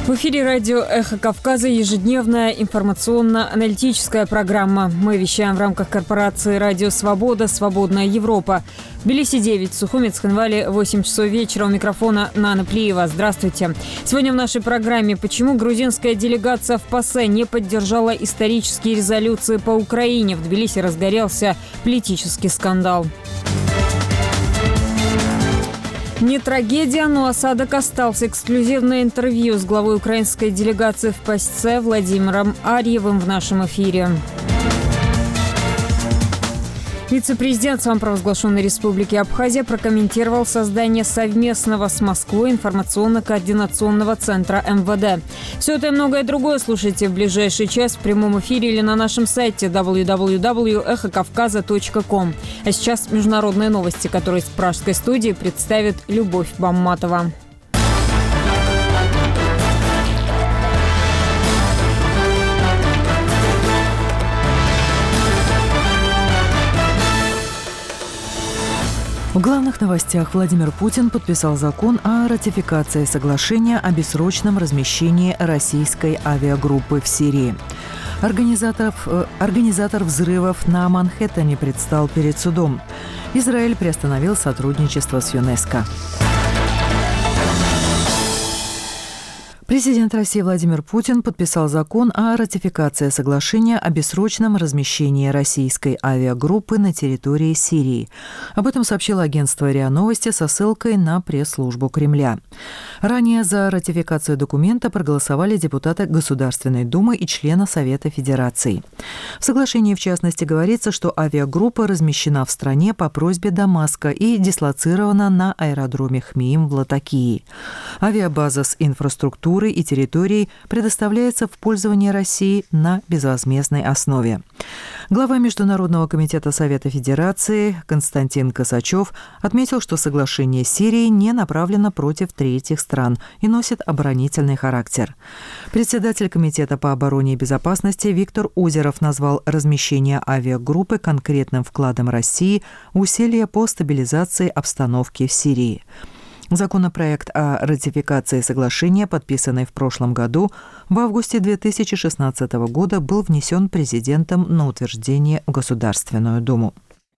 В эфире радио «Эхо Кавказа» ежедневная информационно-аналитическая программа. Мы вещаем в рамках корпорации «Радио Свобода. Свободная Европа». В Тбилиси 9, Сухуми, Цхинвале 8 часов вечера. У микрофона Нана Плиева. Здравствуйте. Сегодня в нашей программе: почему грузинская делегация в ПАСЕ не поддержала исторические резолюции по Украине. В Тбилиси разгорелся политический скандал. Не трагедия, но осадок остался. Эксклюзивное интервью с главой украинской делегации в ПАСЕ Владимиром Арьевым в нашем эфире. Вице-президент самопровозглашенной республики Абхазия прокомментировал создание совместного с Москвой информационно-координационного центра МВД. Все это и многое другое слушайте в ближайший час в прямом эфире или на нашем сайте www.эхокавказа.ком. А сейчас международные новости, которые из пражской студии представит Любовь Бамматова. В главных новостях: Владимир Путин подписал закон о ратификации соглашения о бессрочном размещении российской авиагруппы в Сирии. Организатор взрывов на Манхэттене предстал перед судом. Израиль приостановил сотрудничество с ЮНЕСКО. Президент России Владимир Путин подписал закон о ратификации соглашения о бессрочном размещении российской авиагруппы на территории Сирии. Об этом сообщило агентство РИА Новости со ссылкой на пресс-службу Кремля. Ранее за ратификацию документа проголосовали депутаты Государственной Думы и члены Совета Федерации. В соглашении, в частности, говорится, что авиагруппа размещена в стране по просьбе Дамаска и дислоцирована на аэродроме Хмиим в Латакии. Авиабаза с инфраструктурой и территорией предоставляется в пользование России на безвозмездной основе. Глава Международного комитета Совета Федерации Константин Косачев отметил, что соглашение с Сирией не направлено против третьих стран и носит оборонительный характер. Председатель Комитета по обороне и безопасности Виктор Озеров назвал размещение авиагруппы конкретным вкладом России в усилия по стабилизации обстановки в Сирии. Законопроект о ратификации соглашения, подписанный в прошлом году, в августе 2016 года был внесен президентом на утверждение в Государственную Думу.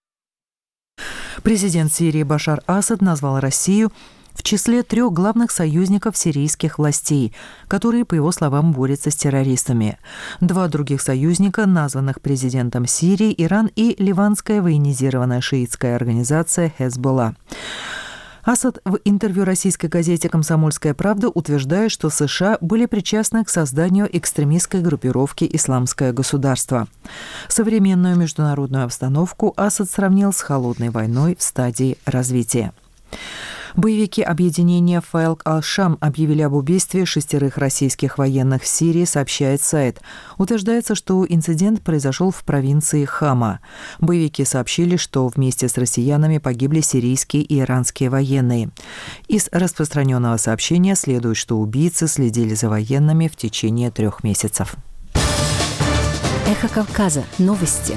Президент Сирии Башар Асад назвал Россию в числе 3 главных союзников сирийских властей, которые, по его словам, борются с террористами. 2 других союзника, названных президентом Сирии, Иран и ливанская военизированная шиитская организация Хезболла. Асад в интервью российской газете «Комсомольская правда» утверждает, что США были причастны к созданию экстремистской группировки «Исламское государство». Современную международную обстановку Асад сравнил с холодной войной в стадии развития. Боевики объединения Фаилк Ал-Шам объявили об убийстве 6 российских военных в Сирии, сообщает сайт. Утверждается, что инцидент произошел в провинции Хама. Боевики сообщили, что вместе с россиянами погибли сирийские и иранские военные. Из распространенного сообщения следует, что убийцы следили за военными в течение 3 месяцев. Эхо Кавказа. Новости.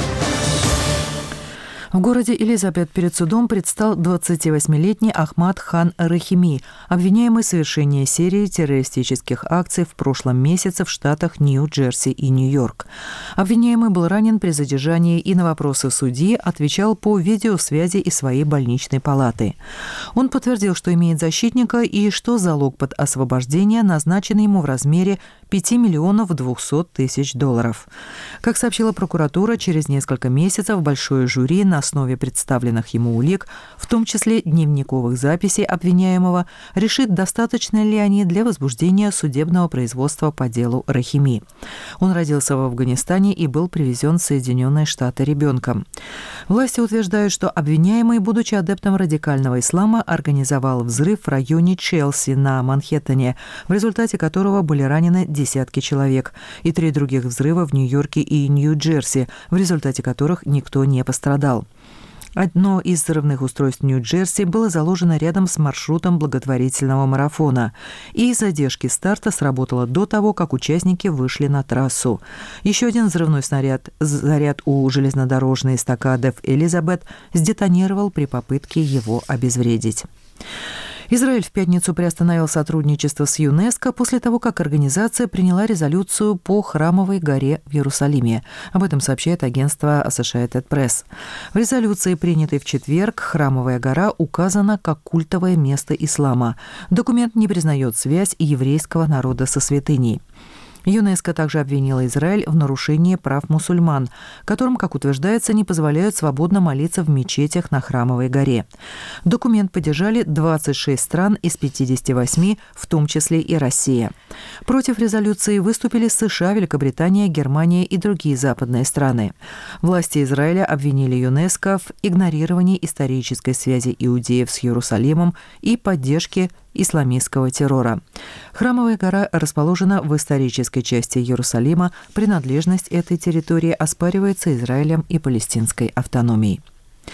В городе Элизабет перед судом предстал 28-летний Ахмад Хан Рахими, обвиняемый в совершении серии террористических акций в прошлом месяце в штатах Нью-Джерси и Нью-Йорк. Обвиняемый был ранен при задержании и на вопросы судьи отвечал по видеосвязи из своей больничной палаты. Он подтвердил, что имеет защитника и что залог под освобождение назначен ему в размере $5 200 000. Как сообщила прокуратура, через несколько месяцев большое жюри на основе представленных ему улик, в том числе дневниковых записей обвиняемого, решит, достаточно ли они для возбуждения судебного производства по делу Рахими. Он родился в Афганистане и был привезен в Соединенные Штаты ребенком. Власти утверждают, что обвиняемый, будучи адептом радикального ислама, организовал взрыв в районе Челси на Манхэттене, в результате которого были ранены десятки человек, и 3 других взрыва в Нью-Йорке и Нью-Джерси, в результате которых никто не пострадал. Одно из взрывных устройств Нью-Джерси было заложено рядом с маршрутом благотворительного марафона, и из задержки старта сработало до того, как участники вышли на трассу. Еще один взрывной заряд у железнодорожной эстакады в Элизабет сдетонировал при попытке его обезвредить. Израиль в пятницу приостановил сотрудничество с ЮНЕСКО после того, как организация приняла резолюцию по Храмовой горе в Иерусалиме. Об этом сообщает агентство Associated Press. В резолюции, принятой в четверг, Храмовая гора указана как культовое место ислама. Документ не признает связь еврейского народа со святыней. ЮНЕСКО также обвинила Израиль в нарушении прав мусульман, которым, как утверждается, не позволяют свободно молиться в мечетях на Храмовой горе. Документ поддержали 26 стран из 58, в том числе и Россия. Против резолюции выступили США, Великобритания, Германия и другие западные страны. Власти Израиля обвинили ЮНЕСКО в игнорировании исторической связи иудеев с Иерусалимом и поддержке исламистского террора. Храмовая гора расположена в исторической части Иерусалима. Принадлежность этой территории оспаривается Израилем и палестинской автономией.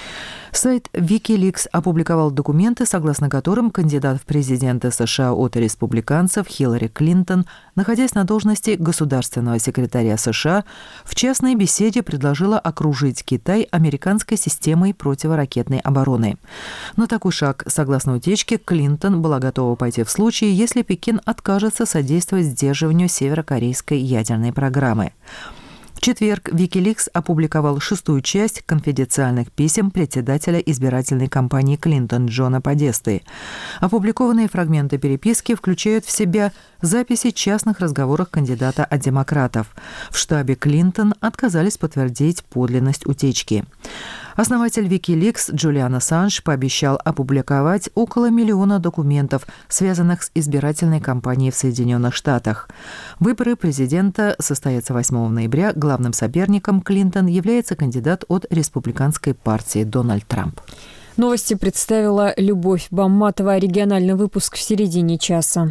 Сайт Wikileaks опубликовал документы, согласно которым кандидат в президенты США от республиканцев Хиллари Клинтон, находясь на должности государственного секретаря США, в частной беседе предложила окружить Китай американской системой противоракетной обороны. На такой шаг, согласно утечке, Клинтон была готова пойти в случае, если Пекин откажется содействовать сдерживанию северокорейской ядерной программы. В четверг Wikileaks опубликовал 6-ю часть конфиденциальных писем председателя избирательной кампании Клинтон Джона Подесты. Опубликованные фрагменты переписки включают в себя записи частных разговоров кандидата от демократов. В штабе Клинтон отказались подтвердить подлинность утечки. Основатель Wikileaks Джулиан Ассанж пообещал опубликовать около 1 миллиона документов, связанных с избирательной кампанией в Соединенных Штатах. Выборы президента состоятся 8 ноября. Главным соперником Клинтон является кандидат от республиканской партии Дональд Трамп. Новости представила Любовь Бамматова. Региональный выпуск в середине часа.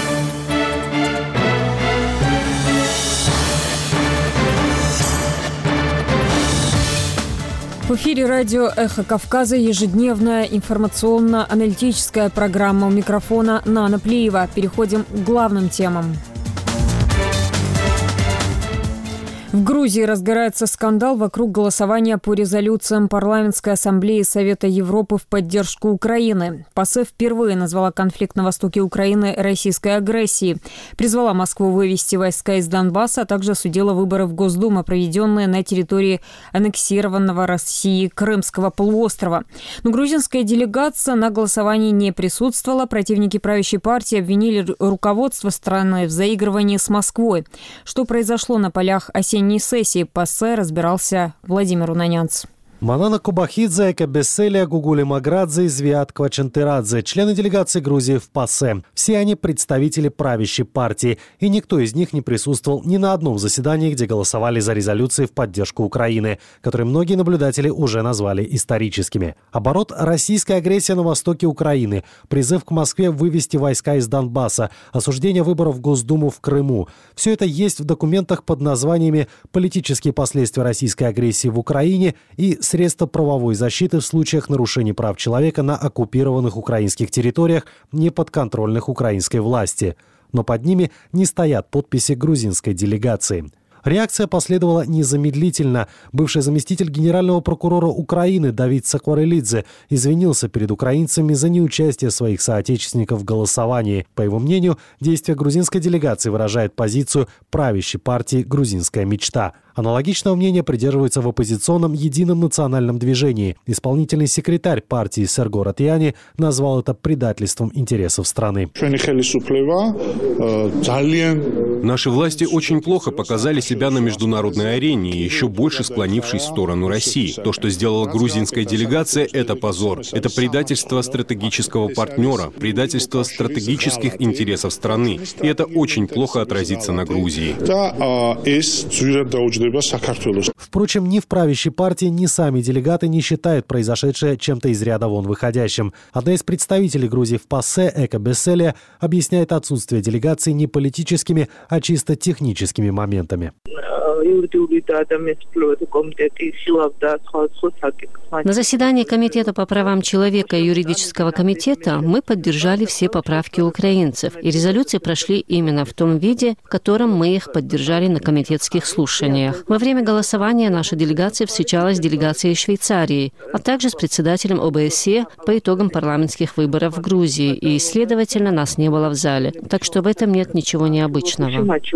В эфире радио «Эхо Кавказа» ежедневная информационно-аналитическая программа. У микрофона Нана Плиева. Переходим к главным темам. В Грузии разгорается скандал вокруг голосования по резолюциям Парламентской ассамблеи Совета Европы в поддержку Украины. ПАСЕ впервые назвала конфликт на востоке Украины российской агрессией, призвала Москву вывести войска из Донбасса, а также осудила выборы в Госдуму, проведенные на территории аннексированного Россией Крымского полуострова. Но грузинская делегация на голосовании не присутствовала. Противники правящей партии обвинили руководство страны в заигрывании с Москвой. Что произошло на полях осенней сессии ПАСЕ, разбирался Владимир Унанянц. Манана Кубахидзе, Эка Бесселия, Гугули Маградзе и Звиат Квачентерадзе, члены делегации Грузии в ПАСЕ. Все они представители правящей партии, и никто из них не присутствовал ни на одном заседании, где голосовали за резолюции в поддержку Украины, которые многие наблюдатели уже назвали историческими. Оборот российской агрессии на востоке Украины, призыв к Москве вывести войска из Донбасса, осуждение выборов в Госдуму в Крыму. Все это есть в документах под названиями «Политические последствия российской агрессии в Украине» и «Средства правовой защиты в случаях нарушений прав человека на оккупированных украинских территориях, неподконтрольных украинской власти». Но под ними не стоят подписи грузинской делегации. Реакция последовала незамедлительно. Бывший заместитель генерального прокурора Украины Давид Сакварелидзе извинился перед украинцами за неучастие своих соотечественников в голосовании. По его мнению, действие грузинской делегации выражает позицию правящей партии «Грузинская мечта». Аналогичного мнения придерживается в оппозиционном Едином национальном движении. Исполнительный секретарь партии Серго Ратьяни назвал это предательством интересов страны. Наши власти очень плохо показали себя на международной арене, и еще больше склонившись в сторону России. То, что сделала грузинская делегация, это позор. Это предательство стратегического партнера, предательство стратегических интересов страны. И это очень плохо отразится на Грузии. Впрочем, ни в правящей партии, ни сами делегаты не считают произошедшее чем-то из ряда вон выходящим. Одна из представителей Грузии в ПАСЕ, Эка Бесселия, объясняет отсутствие делегации не политическими, а чисто техническими моментами. На заседании Комитета по правам человека и юридического комитета мы поддержали все поправки украинцев, и резолюции прошли именно в том виде, в котором мы их поддержали на комитетских слушаниях. Во время голосования наша делегация встречалась с делегацией Швейцарии, а также с председателем ОБСЕ по итогам парламентских выборов в Грузии, и, следовательно, нас не было в зале. Так что в этом нет ничего необычного.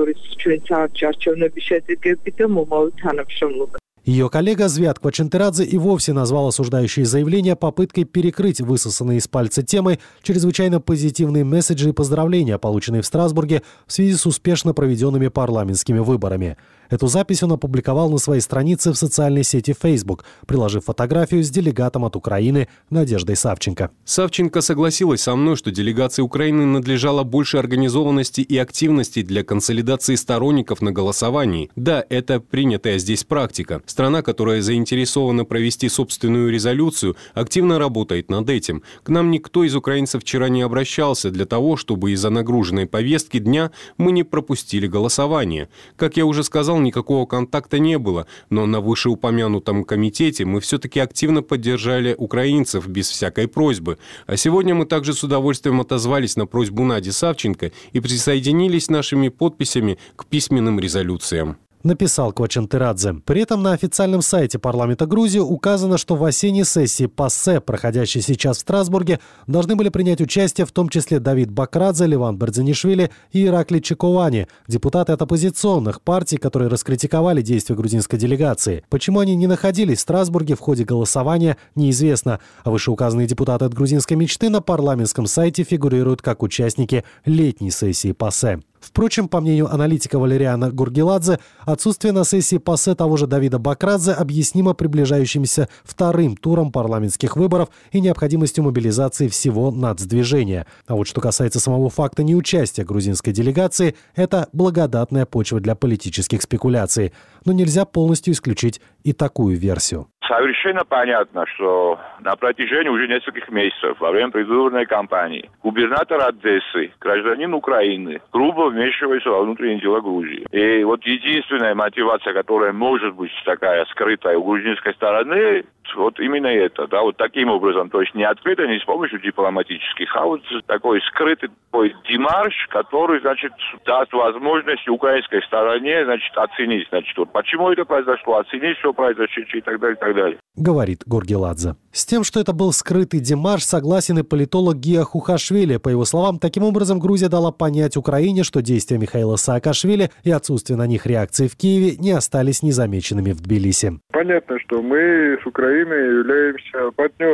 Ее коллега Звиатка Чантырадзе и вовсе назвал осуждающие заявления попыткой перекрыть высосанные из пальца темой чрезвычайно позитивные месседжи и поздравления, полученные в Страсбурге в связи с успешно проведенными парламентскими выборами. Эту запись он опубликовал на своей странице в социальной сети Facebook, приложив фотографию с делегатом от Украины Надеждой Савченко. Савченко согласилась со мной, что делегации Украины надлежало больше организованности и активности для консолидации сторонников на голосовании. Да, это принятая здесь практика. Страна, которая заинтересована провести собственную резолюцию, активно работает над этим. К нам никто из украинцев вчера не обращался для того, чтобы из-за нагруженной повестки дня мы не пропустили голосование. Как я уже сказал, никакого контакта не было, но на вышеупомянутом комитете мы все-таки активно поддержали украинцев без всякой просьбы. А сегодня мы также с удовольствием отозвались на просьбу Нади Савченко и присоединились нашими подписями к письменным резолюциям. Написал Квачантырадзе. При этом на официальном сайте парламента Грузии указано, что в осенней сессии ПАСЕ, проходящей сейчас в Страсбурге, должны были принять участие в том числе Давид Бакрадзе, Леван Бердзинишвили и Ираклий Чекувани, депутаты от оппозиционных партий, которые раскритиковали действия грузинской делегации. Почему они не находились в Страсбурге в ходе голосования, неизвестно. А вышеуказанные депутаты от грузинской мечты на парламентском сайте фигурируют как участники летней сессии ПАСЕ. Впрочем, по мнению аналитика Валериана Гургеладзе, отсутствие на сессии ПАСЕ того же Давида Бакрадзе объяснимо приближающимся вторым туром парламентских выборов и необходимостью мобилизации всего нацдвижения. А вот что касается самого факта неучастия грузинской делегации, это благодатная почва для политических спекуляций. Но нельзя полностью исключить и такую версию. Совершенно понятно, что на протяжении уже нескольких месяцев во время предвыборной кампании губернатор Одессы, гражданин Украины, грубо вмешивается во внутренние дела Грузии. И вот единственная мотивация, которая может быть такая скрытая у грузинской стороны, вот именно это, да, вот таким образом, то есть не открыто, не с помощью дипломатических, а вот такой скрытый такой демарш, который, значит, даст возможность украинской стороне, значит, оценить, значит, вот почему это произошло, оценить, что произошло и так далее, и так далее. Говорит Гургеладзе. С тем, что это был скрытый демарш, согласен и политолог Гия Хухашвили. По его словам, таким образом Грузия дала понять Украине, что действия Михаила Саакашвили и отсутствие на них реакции в Киеве не остались незамеченными в Тбилиси. Понятно, что мы с Украиной являемся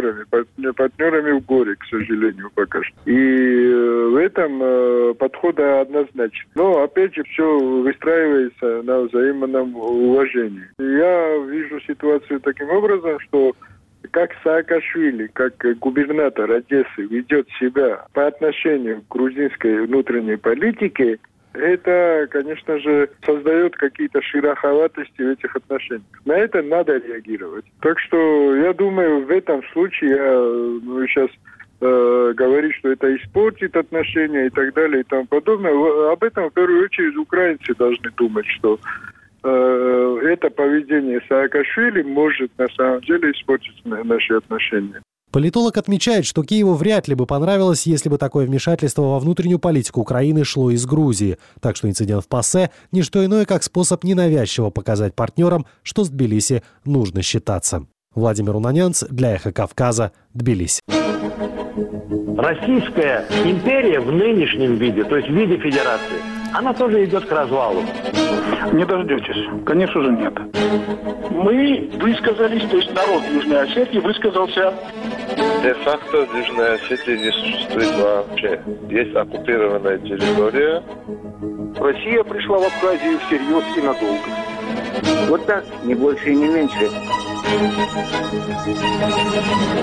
партнерами в горе, к сожалению, пока что. И в этом подход однозначен. Но, опять же, все выстраивается на взаимном уважении. Я вижу ситуацию таким образом, что как Саакашвили, как губернатор Одессы ведет себя по отношению к грузинской внутренней политике, это, конечно же, создает какие-то шероховатости в этих отношениях. На это надо реагировать. Так что, я думаю, в этом случае я сейчас говорить, что это испортит отношения и так далее и тому подобное. Об этом, в первую очередь, украинцы должны думать, что это поведение Саакашвили может на самом деле испортить наши отношения. Политолог отмечает, что Киеву вряд ли бы понравилось, если бы такое вмешательство во внутреннюю политику Украины шло из Грузии. Так что инцидент в ПАСЕ – не что иное, как способ ненавязчиво показать партнерам, что с Тбилиси нужно считаться. Владимир Унанянц для «Эхо Кавказа», Тбилиси. Российская империя в нынешнем виде, то есть в виде федерации, она тоже идет к развалу. Не дождетесь. Конечно же, нет. Мы высказались, то есть народ Южной Осетии высказался. Де-факто в Южной Осетии не существует вообще. Есть оккупированная территория. Россия пришла в Абхазию всерьез и надолго. Вот так, не больше и не меньше.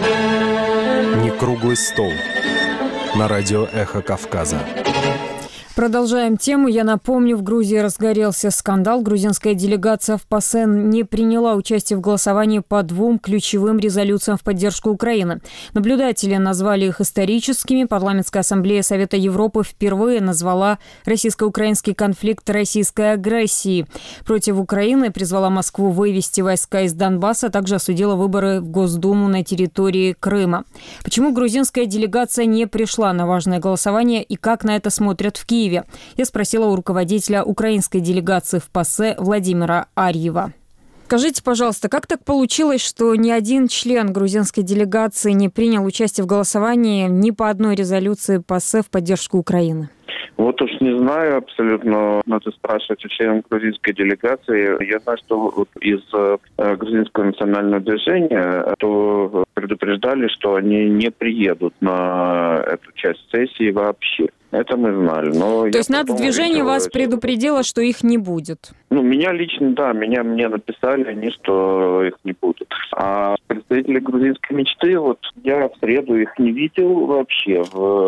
Не круглый стол. На радио «Эхо Кавказа». Продолжаем тему. Я напомню, в Грузии разгорелся скандал. Грузинская делегация в ПАСЕ не приняла участие в голосовании по 2 ключевым резолюциям в поддержку Украины. Наблюдатели назвали их историческими. Парламентская ассамблея Совета Европы впервые назвала российско-украинский конфликт российской агрессией. Против Украины призвала Москву вывести войска из Донбасса, а также осудила выборы в Госдуму на территории Крыма. Почему грузинская делегация не пришла на важное голосование и как на это смотрят в Киеве? Я спросила у руководителя украинской делегации в ПАСЕ Владимира Арьева. Скажите, пожалуйста, как так получилось, что ни один член грузинской делегации не принял участие в голосовании ни по одной резолюции ПАСЕ в поддержку Украины? Вот уж не знаю абсолютно, надо спрашивать у членов грузинской делегации. Я знаю, что вот из грузинского национального движения то предупреждали, что они не приедут на эту часть сессии вообще. Это мы знали. Но то есть нацдвижение вас предупредило, что их не будет? Меня лично, да, мне написали они, что их не будет. А представители грузинской мечты, вот я в среду их не видел вообще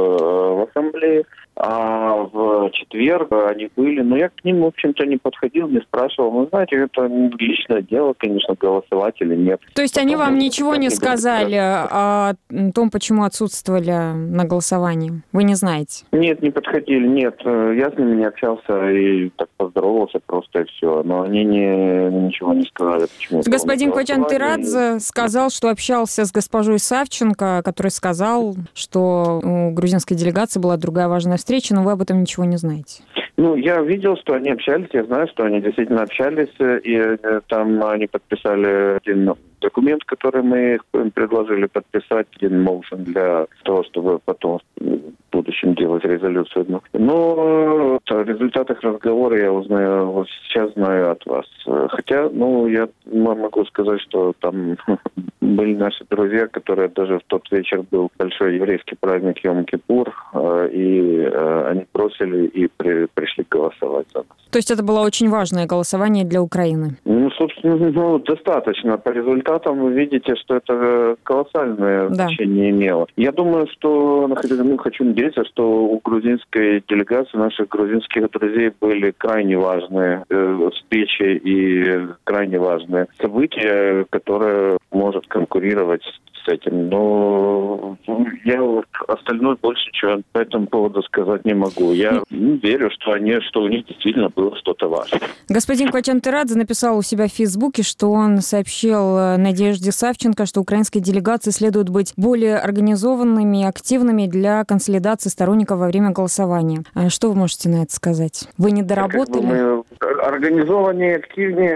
в ассамблее. А в четверг они были, но я к ним, в общем-то, не подходил, не спрашивал. Вы знаете, это личное дело, конечно, голосовать или нет. То есть они вам ничего не сказали о том, почему отсутствовали на голосовании? Вы не знаете? Нет, не подходили, нет. Я с ними не общался и так поздоровался просто и все. Но они ничего не сказали. Почему. Господин Кочантырадзе сказал, что общался с госпожой Савченко, который сказал, что у грузинской делегации была другая важная встреча, но вы об этом ничего не знаете. Я видел, что они общались, я знаю, что они действительно общались, и там они подписали один документ, который мы им предложили подписать, один motion для того, чтобы потом в будущем делать резолюцию. Но о результатах разговора я узнаю, вот сейчас знаю от вас. Хотя, я могу сказать, что там были наши друзья, которые даже в тот вечер был большой еврейский праздник Йом-Кипур, и они бросили и пришли голосовать за нас. То есть это было очень важное голосование для Украины? Собственно, достаточно. По результатам вы видите, что это колоссальное значение имело. Я думаю, что, хочу надеяться, что у грузинской делегации, наших грузинских друзей были крайне важные встречи и крайне важные события, которые может конкурировать с этим. Но я остальное больше чего по этому поводу сказать не могу. Я верю, что у них действительно было что-то важное. Господин Кочантырадзе написал у себя в Фейсбуке, что он сообщил Надежде Савченко, что украинской делегации следует быть более организованными и активными для консолидации сторонников во время голосования. Что вы можете на это сказать? Вы не доработали? Мы организованнее, активнее,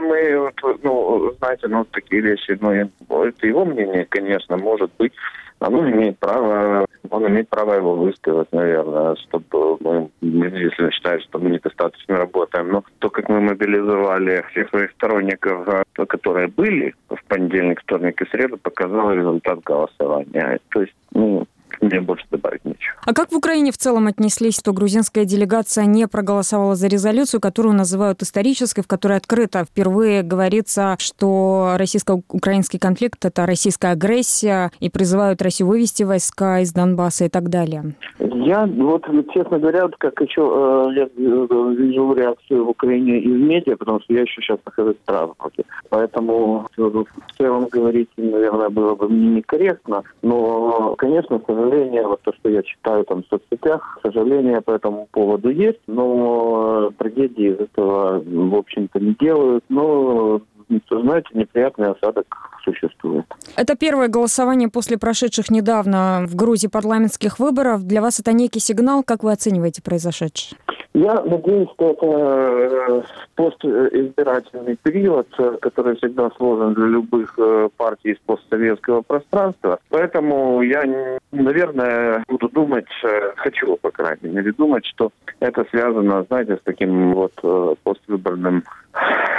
такие вещи, это его мнение, конечно, может быть. Он имеет право его высказать, наверное, чтобы если считает, что мы недостаточно работаем. Но то, как мы мобилизовали всех своих сторонников, которые были в понедельник, вторник и среду, показало результат голосования. То есть, мне больше добавить нечего. А как в Украине в целом отнеслись, что грузинская делегация не проголосовала за резолюцию, которую называют исторической, в которой открыто впервые говорится, что российско-украинский конфликт – это российская агрессия, и призывают Россию вывести войска из Донбасса и так далее? Я, честно говоря, как еще я вижу реакцию в Украине из медиа, потому что я еще сейчас нахожусь в транспорте. Поэтому в целом говорить, наверное, было бы некорректно. Но, конечно, к сожалению, то, что я читаю там в соцсетях, сожаление по этому поводу есть, но трагедии из этого, в общем-то, не делают. Но, знаете, неприятный осадок существует. Это первое голосование после прошедших недавно в Грузии парламентских выборов. Для вас это некий сигнал. Как вы оцениваете произошедшее? Я надеюсь, что это постизбирательный период, который всегда сложен для любых партий из постсоветского пространства. Поэтому я, наверное, буду думать, хочу, по крайней мере, думать, что это связано, знаете, с таким поствыборным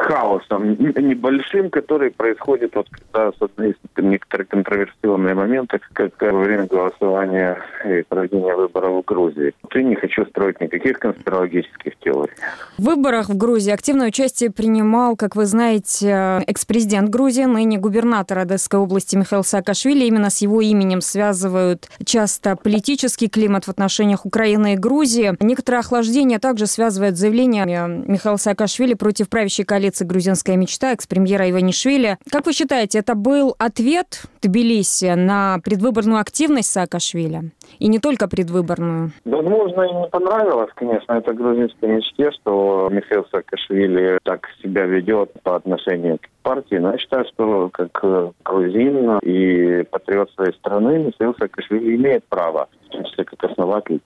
хаосом небольшим, который происходит, вот когда есть некоторые контроверсионные моменты, как во время голосования и проведения выборов в Грузии. Я не хочу строить никаких конспирологических теорий. В выборах в Грузии активное участие принимал, как вы знаете, экс-президент Грузии, ныне губернатор Одесской области Михаил Саакашвили. Именно с его именем связывают часто политический климат в отношениях Украины и Грузии. Некоторые охлаждения также связывают с заявлением Михаила Саакашвили против правящей коалиции «Грузинская мечта» экс-премьера Иванишвили. Как вы считаете, это был ответ Тбилиси на предвыборную активность Саакашвили? И не только предвыборную? Возможно, и не понравилось, конечно, это грузинской мечте, что Михаил Саакашвили так себя ведет по отношению к партии. Но я считаю, что как грузин и патриот своей страны Михаил Саакашвили имеет право, в том числе как основатель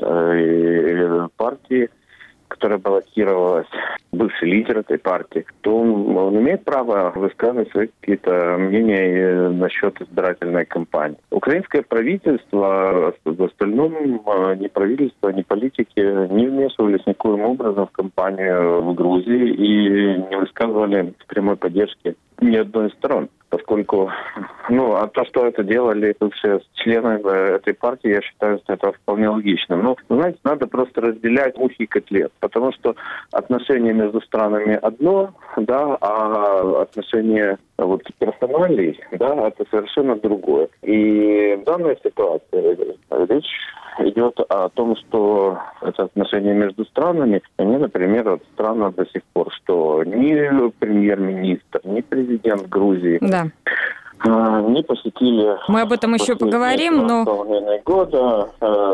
партии, которая баллотировалась, бывший лидер этой партии, то он имеет право высказывать свои какие-то мнения насчет избирательной кампании. Украинское правительство, в остальном ни правительство, ни политики не вмешивались никоим образом в кампанию в Грузии и не высказывали прямой поддержки ни одной из сторон. Поскольку, а то, что это делали бывшие члены этой партии, я считаю, что это вполне логично. Но, знаете, надо просто разделять мухи и котлет, потому что отношения между странами одно, да, а отношения персоналей, да, это совершенно другое. И в данной ситуации речь идет о том, что это отношения между странами, они, например, странно до сих пор, что ни премьер-министр, ни президент Грузии не посетили... Мы об этом еще поговорим, но... года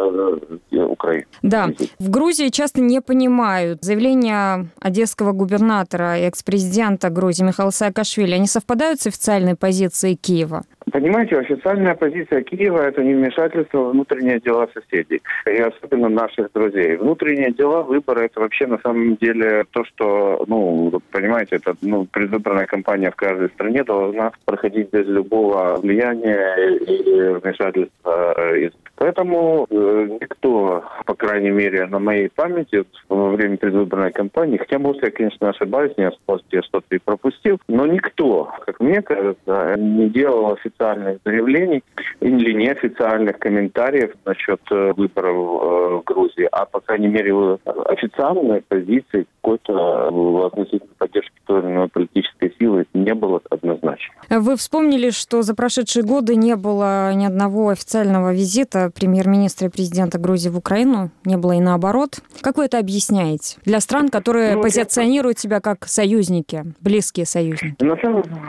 Украины. Да, в Грузии часто не понимают заявления одесского губернатора и экс-президента Грузии Михаила Саакашвили. Они совпадают с официальной позицией Киева? Понимаете, официальная позиция Киева – это не вмешательство в внутренние дела соседей, и особенно наших друзей. Внутренние дела, выборы – это вообще на самом деле то, что, понимаете, это предвыборная кампания в каждой стране должна проходить без любого влияния и вмешательства. Поэтому никто, по крайней мере, на моей памяти во время предвыборной кампании, хотя, может, я, конечно, ошибаюсь, я что-то и пропустил, но никто, как мне кажется, не делал официальных заявлений или неофициальных комментариев насчет выборов в Грузии, а, по крайней мере, официальной позиции какой-то относительно поддержки той или иной политической силы не было однозначно. Вы вспомнили, что за прошедшие годы не было ни одного официального визита премьер-министра и президента Грузии в Украину, не было и наоборот. Как вы это объясняете? Для стран, которые позиционируют себя как союзники, близкие союзники. На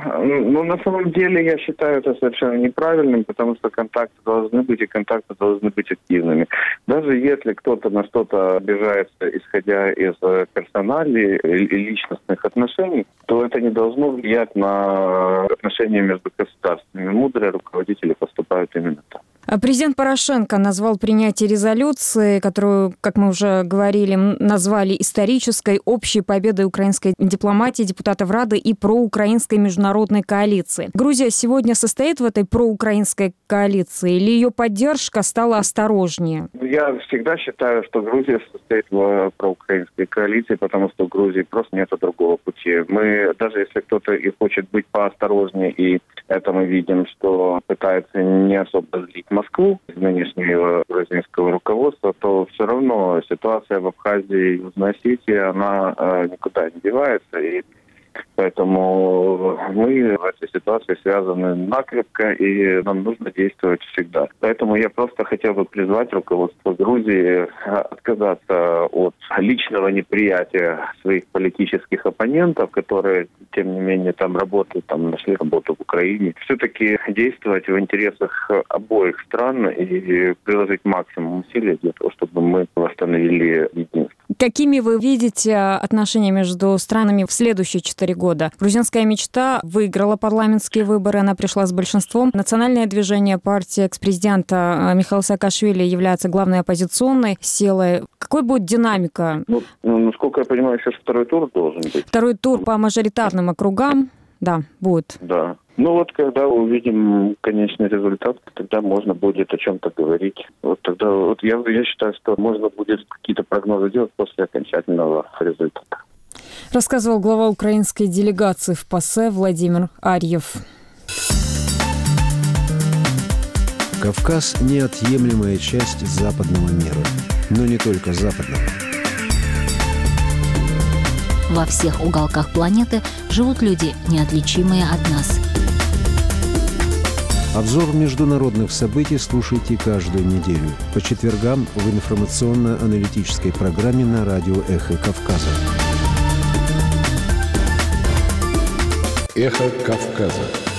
самом деле, я считаю это совершенно неправильным, потому что контакты должны быть, и контакты должны быть активными. Даже если кто-то на что-то обижается, исходя из персоналей и личностных отношений, то это не должно влиять на отношения между государствами. Мудрые руководители поступают именно так. Президент Порошенко назвал принятие резолюции, которую, как мы уже говорили, назвали исторической, общей победой украинской дипломатии, депутатов Рады и проукраинской международной коалиции. Грузия сегодня состоит в этой проукраинской коалиции или ее поддержка стала осторожнее? Я всегда считаю, что Грузия состоит в проукраинской коалиции, потому что в Грузии просто нет другого пути. Мы, даже если кто-то и хочет быть поосторожнее, и это мы видим, что пытается не особо злить Москву, нынешнего грузинского руководства, то все равно ситуация в Абхазии и Южной Осетии, она никуда не девается. И поэтому мы в этой ситуации связаны накрепко, и нам нужно действовать всегда. Поэтому я просто хотел бы призвать руководство Грузии отказаться от личного неприятия своих политических оппонентов, которые, тем не менее, там работают, нашли работу в Украине. Все-таки действовать в интересах обоих стран и приложить максимум усилий для того, чтобы мы восстановили единство. Какими вы видите отношения между странами в следующие 4 года? Грузинская мечта выиграла парламентские выборы, она пришла с большинством. Национальное движение партии экс-президента Михаила Саакашвили является главной оппозиционной силой. Какой будет динамика? Насколько я понимаю, сейчас второй тур должен быть. Второй тур по мажоритарным округам, да, будет. Да. Когда увидим конечный результат, тогда можно будет о чем-то говорить. Я считаю, что можно будет какие-то прогнозы делать после окончательного результата. Рассказывал глава украинской делегации в ПАСЕ Владимир Арьев. Кавказ – неотъемлемая часть западного мира. Но не только западного. Во всех уголках планеты живут люди, неотличимые от нас. Обзор международных событий слушайте каждую неделю по четвергам в информационно-аналитической программе на радио «Эхо Кавказа». «Эхо Кавказа».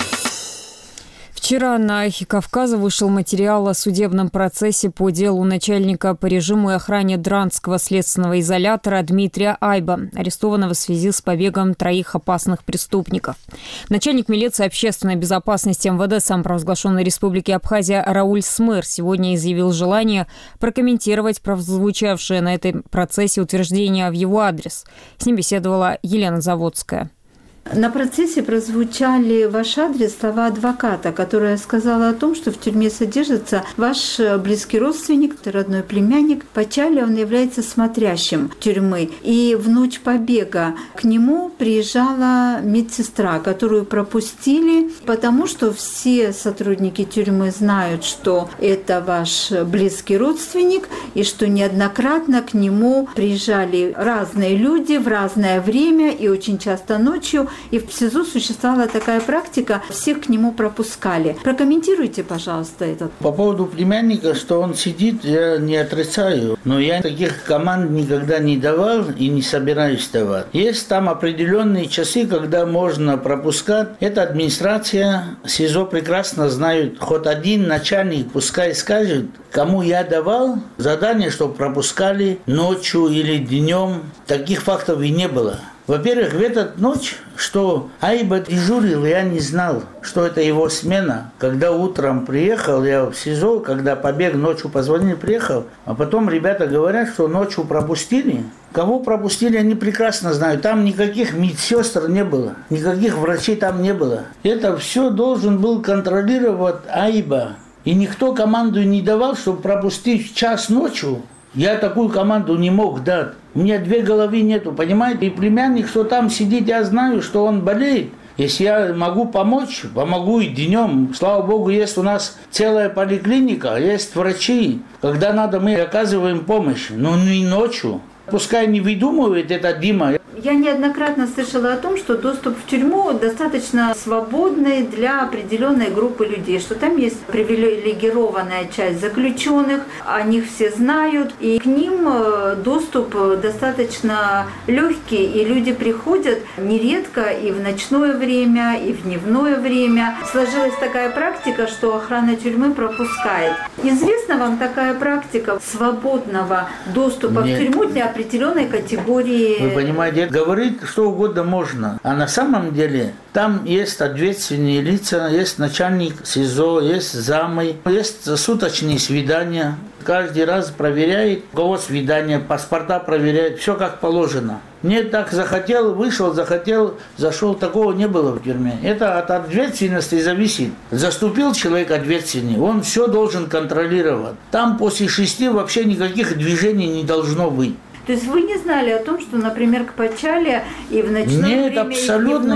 Вчера на «Эхе Кавказа» вышел материал о судебном процессе по делу начальника по режиму и охране Дранского следственного изолятора Дмитрия Айба, арестованного в связи с побегом 3 опасных преступников. Начальник милиции общественной безопасности МВД самопровозглашенной Республики Абхазия Рауль Смыр сегодня изъявил желание прокомментировать прозвучавшее на этом процессе утверждение в его адрес. С ним беседовала Елена Заводская. На процессе прозвучали ваш адрес слова адвоката, которая сказала о том, что в тюрьме содержится ваш близкий родственник, родной племянник. Почали он является смотрящим тюрьмы. И в ночь побега к нему приезжала медсестра, которую пропустили, потому что все сотрудники тюрьмы знают, что это ваш близкий родственник, и что неоднократно к нему приезжали разные люди в разное время и очень часто ночью. И в СИЗО существовала такая практика, всех к нему пропускали. Прокомментируйте, пожалуйста, это. По поводу племянника, что он сидит, я не отрицаю. Но я таких команд никогда не давал и не собираюсь давать. Есть там определенные часы, когда можно пропускать. Это администрация СИЗО прекрасно знают. Хоть один начальник пускай скажет, кому я давал задание, чтобы пропускали ночью или днем. Таких фактов и не было. Во-первых, в эту ночь, что Айба дежурил, я не знал, что это его смена. Когда утром приехал я в СИЗО, когда побег, ночью позвонили, приехал, а потом ребята говорят, что ночью пропустили. Кого пропустили, они прекрасно знают. Там никаких медсестр не было, никаких врачей там не было. Это все должен был контролировать Айба. И никто команду не давал, чтобы пропустить в час ночью. Я такую команду не мог дать. У меня 2 головы нету, понимаете? И племянник, что там сидит, я знаю, что он болеет. Если я могу помочь, помогу и днем. Слава Богу, есть у нас целая поликлиника, есть врачи. Когда надо, мы оказываем помощь. Но не ночью. Пускай не выдумывает это Дима. Я неоднократно слышала о том, что доступ в тюрьму достаточно свободный для определенной группы людей, что там есть привилегированная часть заключенных, о них все знают, и к ним доступ достаточно легкий, и люди приходят нередко и в ночное время, и в дневное время. Сложилась такая практика, что охрана тюрьмы пропускает. Известна вам такая практика свободного доступа в тюрьму для определенной категории? Вы понимаете, говорить что угодно можно. А на самом деле там есть ответственные лица, есть начальник СИЗО, есть замы, есть суточные свидания. Каждый раз проверяет, у кого свидание, паспорта проверяет, все как положено. Мне так захотел, вышел, захотел, зашел, такого не было в тюрьме. Это от ответственности зависит. Заступил человек ответственный, он все должен контролировать. Там после 6 вообще никаких движений не должно быть. То есть вы не знали о том, что, например, к Почале и в ночное время, нет, абсолютно.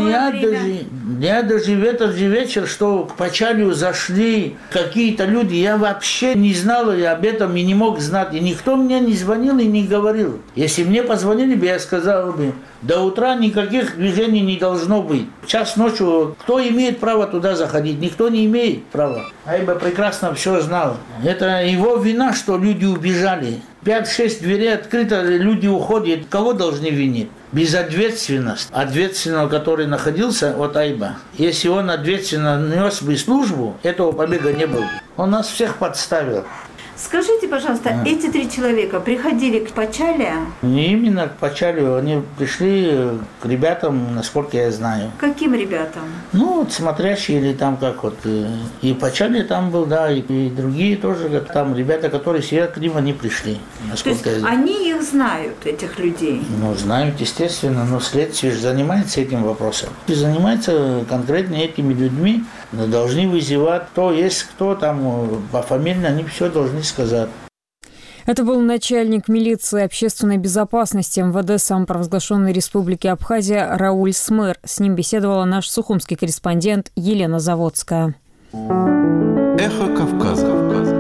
Я даже в этот же вечер, что к Почалью зашли какие-то люди, я вообще не знал об этом и не мог знать. И никто мне не звонил и не говорил. Если мне позвонили бы, я сказал бы, до утра никаких движений не должно быть. В час ночи кто имеет право туда заходить? Никто не имеет права. Айба прекрасно все знал. Это его вина, что люди убежали. 5-6 дверей открыто, люди уходят. Кого должны винить? Безответственность. Ответственного, который находился от Айба. Если он ответственно нес бы службу, этого побега не было. Он нас всех подставил. Скажите, пожалуйста, эти 3 человека приходили к Почале? Не именно к Почалю, они пришли к ребятам, насколько я знаю. Каким ребятам? Ну, вот смотрящие или там как вот. И Почале там был, да, и другие тоже, как там ребята, которые сидят к ним, они пришли. Насколько то есть я знаю. Они их знают, этих людей? Ну, знают, естественно, но следствие же занимается этим вопросом. И занимается конкретно этими людьми, но должны вызывать, кто есть, кто там, пофамильно, они все должны сказать. Это был начальник милиции общественной безопасности МВД самопровозглашенной Республики Абхазия Рауль Смыр. С ним беседовала наш сухумский корреспондент Елена Заводская. Эхо Кавказа.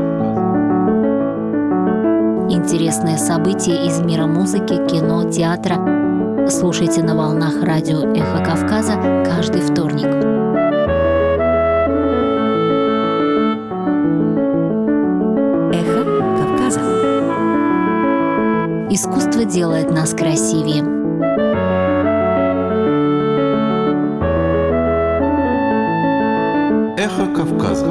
Интересные события из мира музыки, кино, театра. Слушайте на волнах радио «Эхо Кавказа» каждый вторник. Эхо Кавказа. Искусство делает нас красивее. Эхо Кавказа.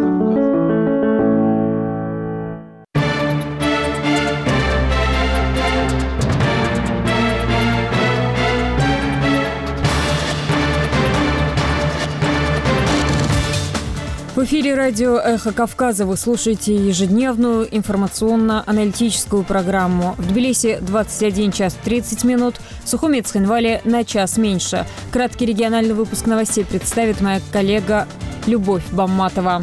В эфире радио «Эхо Кавказа» вы слушаете ежедневную информационно-аналитическую программу. В Тбилиси 21 час 30 минут, в Сухуми и Цхинвале на час меньше. Краткий региональный выпуск новостей представит моя коллега Любовь Бамматова.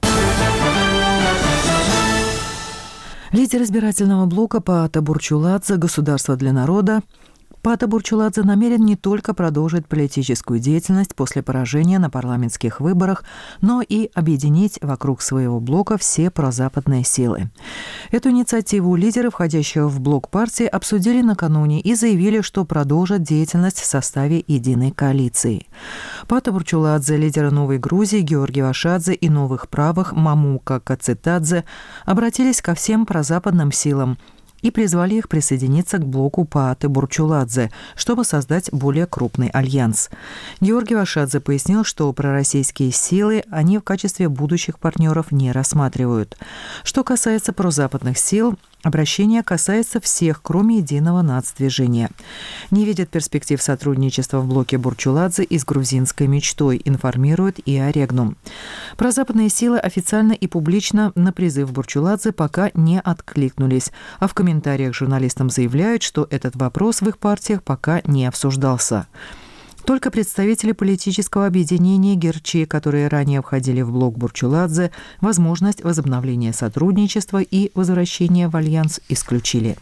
Лидер избирательного блока Паата Бурчуладзе «Государство для народа» Паата Бурчуладзе намерен не только продолжить политическую деятельность после поражения на парламентских выборах, но и объединить вокруг своего блока все прозападные силы. Эту инициативу лидеры, входящего в блок партии, обсудили накануне и заявили, что продолжат деятельность в составе единой коалиции. Паата Бурчуладзе, лидеры Новой Грузии Георгий Вашадзе и Новых правых Мамука Кацитадзе обратились ко всем прозападным силам и призвали их присоединиться к блоку Пааты Бурчуладзе, чтобы создать более крупный альянс. Георгий Вашадзе пояснил, что пророссийские силы они в качестве будущих партнеров не рассматривают. Что касается прозападных сил, обращение касается всех, кроме единого нацдвижения. Не видят перспектив сотрудничества в блоке Бурчуладзе и с грузинской мечтой, информирует ИА Регнум. Прозападные силы официально и публично на призыв Бурчуладзе пока не откликнулись, а в комментариях журналистам заявляют, что этот вопрос в их партиях пока не обсуждался. Только представители политического объединения Герчи, которые ранее входили в блок Бурчуладзе, возможность возобновления сотрудничества и возвращения в альянс исключили.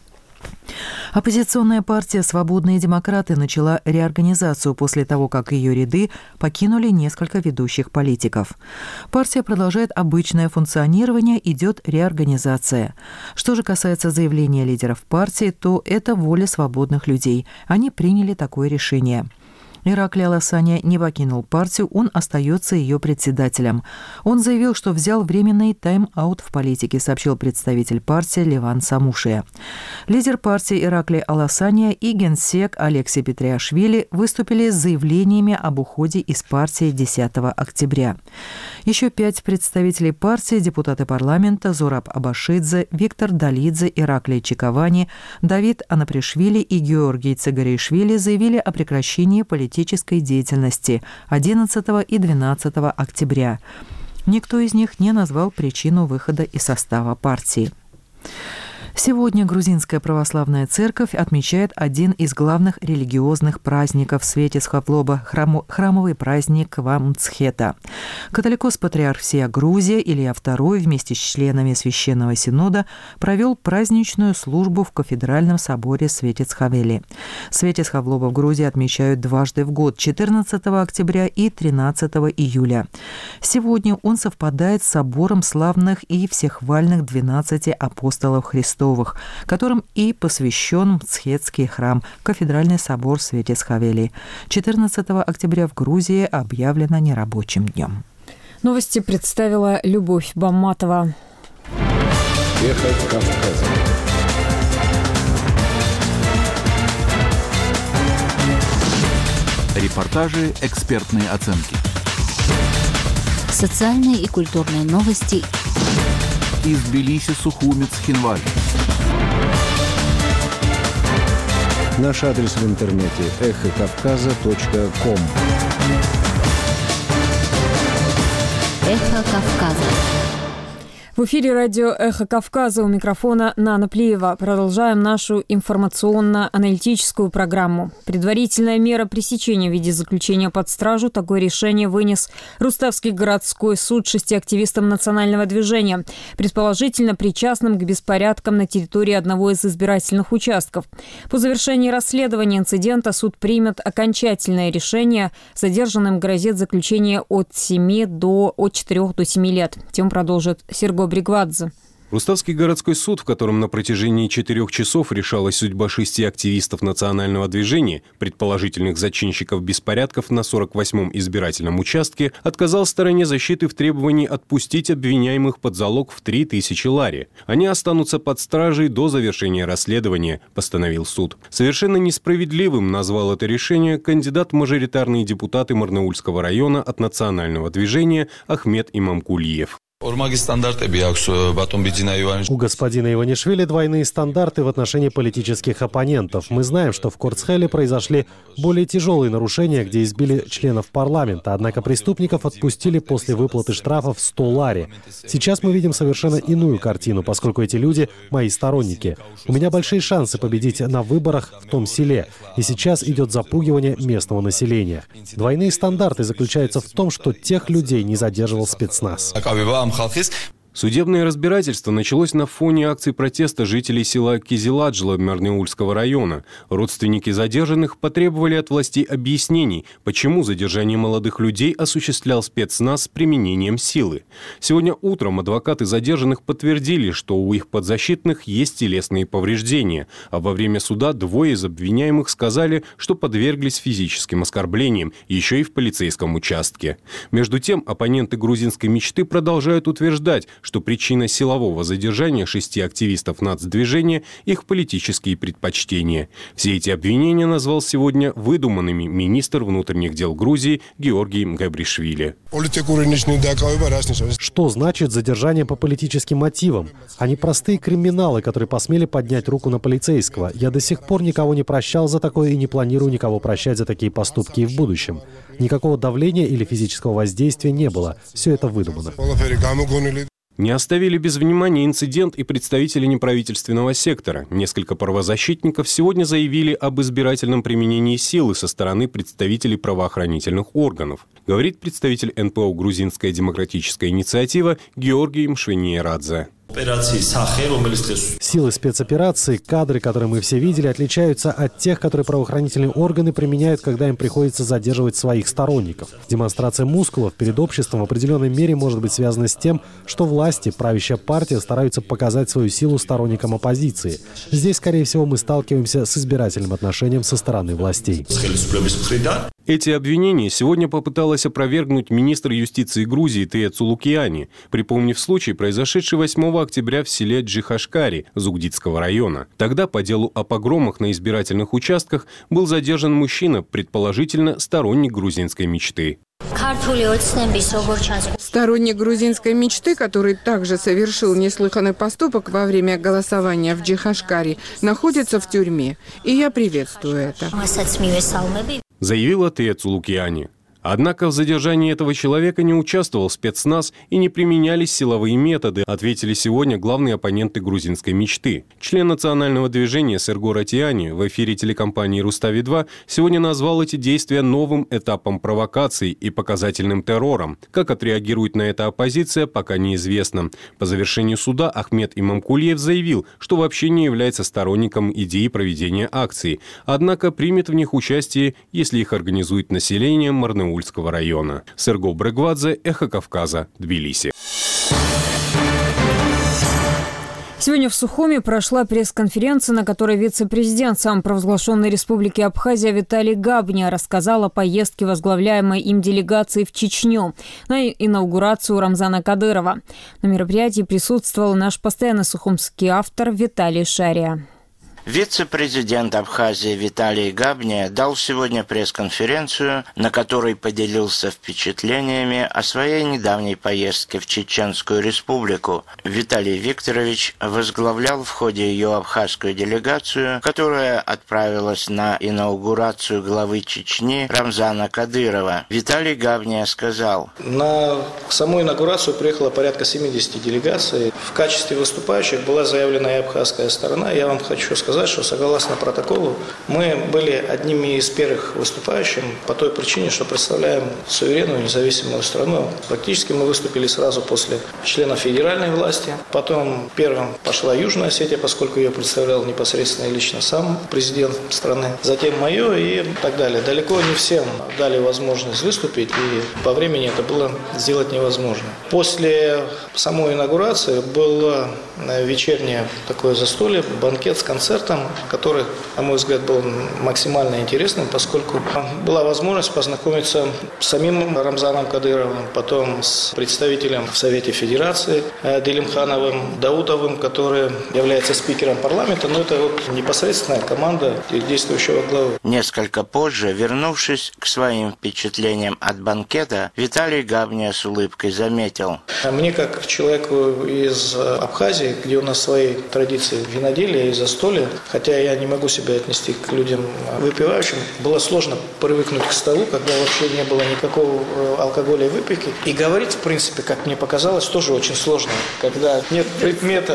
Оппозиционная партия «Свободные демократы» начала реорганизацию после того, как ее ряды покинули несколько ведущих политиков. Партия продолжает обычное функционирование, идет реорганизация. Что же касается заявления лидеров партии, то это воля свободных людей. Они приняли такое решение. Ираклий Аласания не покинул партию, он остается ее председателем. Он заявил, что взял временный тайм-аут в политике, сообщил представитель партии Леван Самушия. Лидер партии Ираклий Аласания и генсек Алексей Петриашвили выступили с заявлениями об уходе из партии 10 октября. Еще 5 представителей партии, депутаты парламента Зураб Абашидзе, Виктор Далидзе, Ираклий Чиковани, Давид Анапришвили и Георгий Цагаришвили заявили о прекращении политической деятельности 11 и 12 октября. Никто из них не назвал причину выхода из состава партии. Сегодня Грузинская православная церковь отмечает один из главных религиозных праздников в свете Схавлоба – храмовый праздник Вамцхета. Католикос-патриарх всея Грузии Илья II вместе с членами Священного Синода провел праздничную службу в кафедральном соборе Светицхавели. Светицхавлоба в Грузии отмечают дважды в год – 14 октября и 13 июля. Сегодня он совпадает с собором славных и всехвальных 12 апостолов Христовых, которым и посвящен Мцхетский храм, кафедральный собор Светицхавели. 14 октября в Грузии объявлено нерабочим днем. Новости представила Любовь Бамматова. Эхо Кавказа. Репортажи, экспертные оценки. Социальные и культурные новости. Из Тбилиси, Сухуми, Цхинвали. Наш адрес в интернете эхокавказа.ком. Эхо Кавказа. В эфире радио «Эхо Кавказа», у микрофона Нана Плиева. Продолжаем нашу информационно-аналитическую программу. Предварительная мера пресечения в виде заключения под стражу. Такое решение вынес Руставский городской суд 6 активистам национального движения, предположительно причастным к беспорядкам на территории одного из избирательных участков. По завершении расследования инцидента суд примет окончательное решение. Задержанным грозит заключение от 4 до 7 лет. Тему продолжит Серго Бригвадзе. Руставский городской суд, в котором на протяжении 4 часов решалась судьба 6 активистов национального движения, предположительных зачинщиков беспорядков на 48-м избирательном участке, отказал стороне защиты в требовании отпустить обвиняемых под залог в 3000 лари. Они останутся под стражей до завершения расследования, постановил суд. Совершенно несправедливым назвал это решение кандидат в мажоритарные депутаты Марнаульского района от национального движения Ахмет Имамкулиев. У господина Иванишвили двойные стандарты в отношении политических оппонентов. Мы знаем, что в Корцхеле произошли более тяжелые нарушения, где избили членов парламента, однако преступников отпустили после выплаты штрафов в 100 лари. Сейчас мы видим совершенно иную картину, поскольку эти люди мои сторонники. У меня большие шансы победить на выборах в том селе, и сейчас идет запугивание местного населения. Двойные стандарты заключаются в том, что тех людей не задерживал спецназ. Судебное разбирательство началось на фоне акций протеста жителей села Кизиладжла Марнаульского района. Родственники задержанных потребовали от властей объяснений, почему задержание молодых людей осуществлял спецназ с применением силы. Сегодня утром адвокаты задержанных подтвердили, что у их подзащитных есть телесные повреждения, а во время суда 2 из обвиняемых сказали, что подверглись физическим оскорблениям, еще и в полицейском участке. Между тем, оппоненты грузинской мечты продолжают утверждать, что причина силового задержания 6 активистов нацдвижения – их политические предпочтения. Все эти обвинения назвал сегодня выдуманными министр внутренних дел Грузии Георгий Габришвили. Что значит задержание по политическим мотивам? Они простые криминалы, которые посмели поднять руку на полицейского. Я до сих пор никого не прощал за такое и не планирую никого прощать за такие поступки и в будущем. Никакого давления или физического воздействия не было. Все это выдумано. Не оставили без внимания инцидент и представители неправительственного сектора. Несколько правозащитников сегодня заявили об избирательном применении силы со стороны представителей правоохранительных органов. Говорит представитель НПО «Грузинская демократическая инициатива» Георгий Мшвиниерадзе. Силы спецоперации, кадры, которые мы все видели, отличаются от тех, которые правоохранительные органы применяют, когда им приходится задерживать своих сторонников. Демонстрация мускулов перед обществом в определенной мере может быть связана с тем, что власти, правящая партия стараются показать свою силу сторонникам оппозиции. Здесь, скорее всего, мы сталкиваемся с избирательным отношением со стороны властей. Эти обвинения сегодня попыталась опровергнуть министр юстиции Грузии Тея Цулукиани, припомнив случай, произошедший 8 октября в селе Джихашкари Зугдитского района. Тогда по делу о погромах на избирательных участках был задержан мужчина, предположительно сторонник грузинской мечты. Сторонник грузинской мечты, который также совершил неслыханный поступок во время голосования в Джихашкари, находится в тюрьме. И я приветствую это. Заявила Тея Цулукиани. Однако в задержании этого человека не участвовал спецназ и не применялись силовые методы, ответили сегодня главные оппоненты грузинской мечты. Член национального движения Серго Ратиани в эфире телекомпании «Рустави-2» сегодня назвал эти действия новым этапом провокаций и показательным террором. Как отреагирует на это оппозиция, пока неизвестно. По завершению суда Ахмет Имамкулиев заявил, что вообще не является сторонником идеи проведения акций, однако примет в них участие, если их организует население Марнаульского района. Серго Бригвадзе, Эхо Кавказа, Тбилиси. Сегодня в Сухуми прошла пресс-конференция, на которой вице-президент самопровозглашенной республики Абхазия Виталий Габня рассказал о поездке возглавляемой им делегации в Чечню на инаугурацию Рамзана Кадырова. На мероприятии присутствовал наш постоянный сухумский автор Виталий Шария. Вице-президент Абхазии Виталий Габния дал сегодня пресс-конференцию, на которой поделился впечатлениями о своей недавней поездке в Чеченскую республику. Виталий Викторович возглавлял в ходе ее абхазскую делегацию, которая отправилась на инаугурацию главы Чечни Рамзана Кадырова. Виталий Габния сказал: на саму инаугурацию приехало порядка 70 делегаций. В качестве выступающих была заявлена и абхазская сторона. Я вам хочу сказать, что согласно протоколу мы были одними из первых выступающих по той причине, что представляем суверенную независимую страну. Практически мы выступили сразу после членов федеральной власти. Потом первым пошла Южная Осетия, поскольку ее представлял непосредственно и лично сам президент страны. Затем мое и так далее. Далеко не всем дали возможность выступить, и по времени это было сделать невозможно. После самой инаугурации было вечернее такое застолье, банкет с концертом, который, на мой взгляд, был максимально интересным, поскольку была возможность познакомиться с самим Рамзаном Кадыровым, потом с представителем в Совете Федерации Делимхановым Даутовым, который является спикером парламента, но это вот непосредственная команда действующего главы. Несколько позже, вернувшись к своим впечатлениям от банкета, Виталий Габния с улыбкой заметил: мне, как человеку из Абхазии, где у нас свои традиции виноделия и застолья, хотя я не могу себя отнести к людям выпивающим, было сложно привыкнуть к столу, когда вообще не было никакого алкоголя и выпивки. И говорить, в принципе, как мне показалось, тоже очень сложно, когда нет предмета,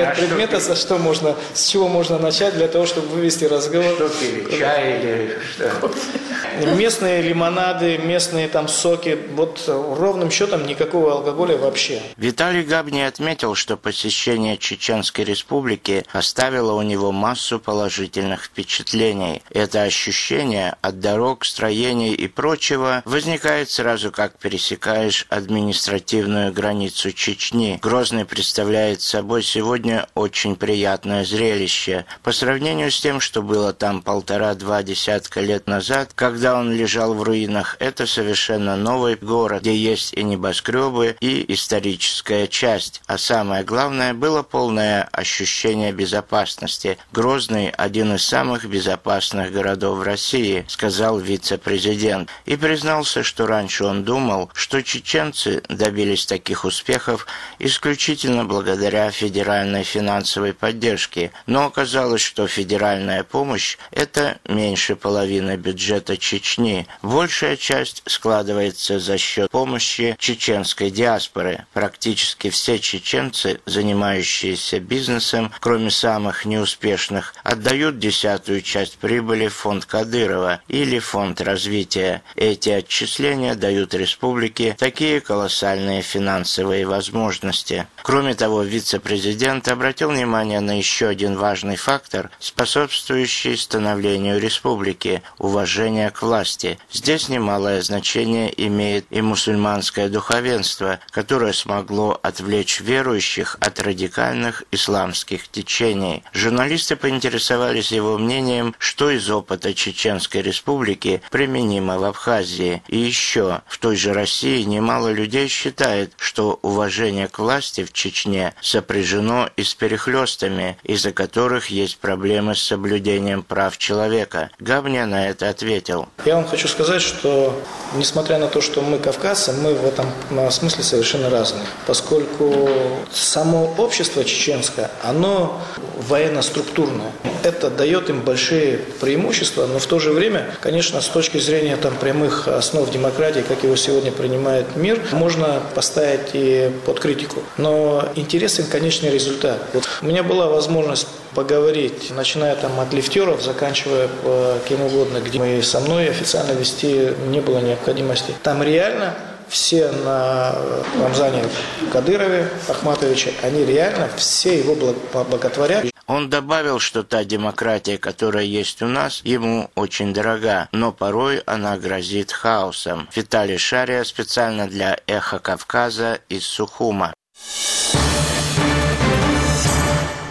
с чего можно начать для того, чтобы вывести разговор. Что пили, чай или что? Местные лимонады, местные там соки, вот ровным счетом никакого алкоголя вообще. Виталий Габния отметил, что посещение Чеченской республики оставило у него массу положительных впечатлений. Это ощущение от дорог, строений и прочего возникает сразу, как пересекаешь административную границу Чечни. Грозный представляет собой сегодня очень приятное зрелище. По сравнению с тем, что было там 1,5-2 десятка лет назад, когда он лежал в руинах, это совершенно новый город, где есть и небоскребы, и историческая часть. А самое главное, было полное ощущение безопасности. Грозный – один из самых безопасных городов в России, сказал вице-президент. И признался, что раньше он думал, что чеченцы добились таких успехов исключительно благодаря федеральной финансовой поддержке. Но оказалось, что федеральная помощь – это меньше половины бюджета Чечни. Большая часть складывается за счет помощи чеченской диаспоры. Практически все чеченцы, занимающиеся бизнесом, кроме самых неуспешных, отдают 10-ю часть прибыли в фонд Кадырова или фонд развития. Эти отчисления дают республике такие колоссальные финансовые возможности. Кроме того, вице-президент обратил внимание на еще один важный фактор, способствующий становлению республики – уважение к власти. Здесь немалое значение имеет и мусульманское духовенство, которое смогло отвлечь верующих от радикальных исламских течений. Журналисты поинтересовались его мнением, что из опыта Чеченской республики применимо в Абхазии. И еще, в той же России немало людей считает, что уважение к власти в Чечне сопряжено и с перехлестами, из-за которых есть проблемы с соблюдением прав человека. Габния на это ответил: я вам хочу сказать, что несмотря на то, что мы кавказцы, мы в этом смысле совершенно разные, поскольку само общество чеченское, оно военно-структурное. Это дает им большие преимущества, но в то же время, конечно, с точки зрения прямых основ демократии, как его сегодня принимает мир, можно поставить и под критику. Но интересен конечный результат. Вот у меня была возможность поговорить, начиная от лифтеров, заканчивая кем угодно, где мы со мной официально вести не было необходимости. Там реально все на Рамзане Кадырове, Ахматовиче, они реально все его боготворят. Он добавил, что та демократия, которая есть у нас, ему очень дорога, но порой она грозит хаосом. Виталий Шария специально для «Эхо Кавказа» из Сухума.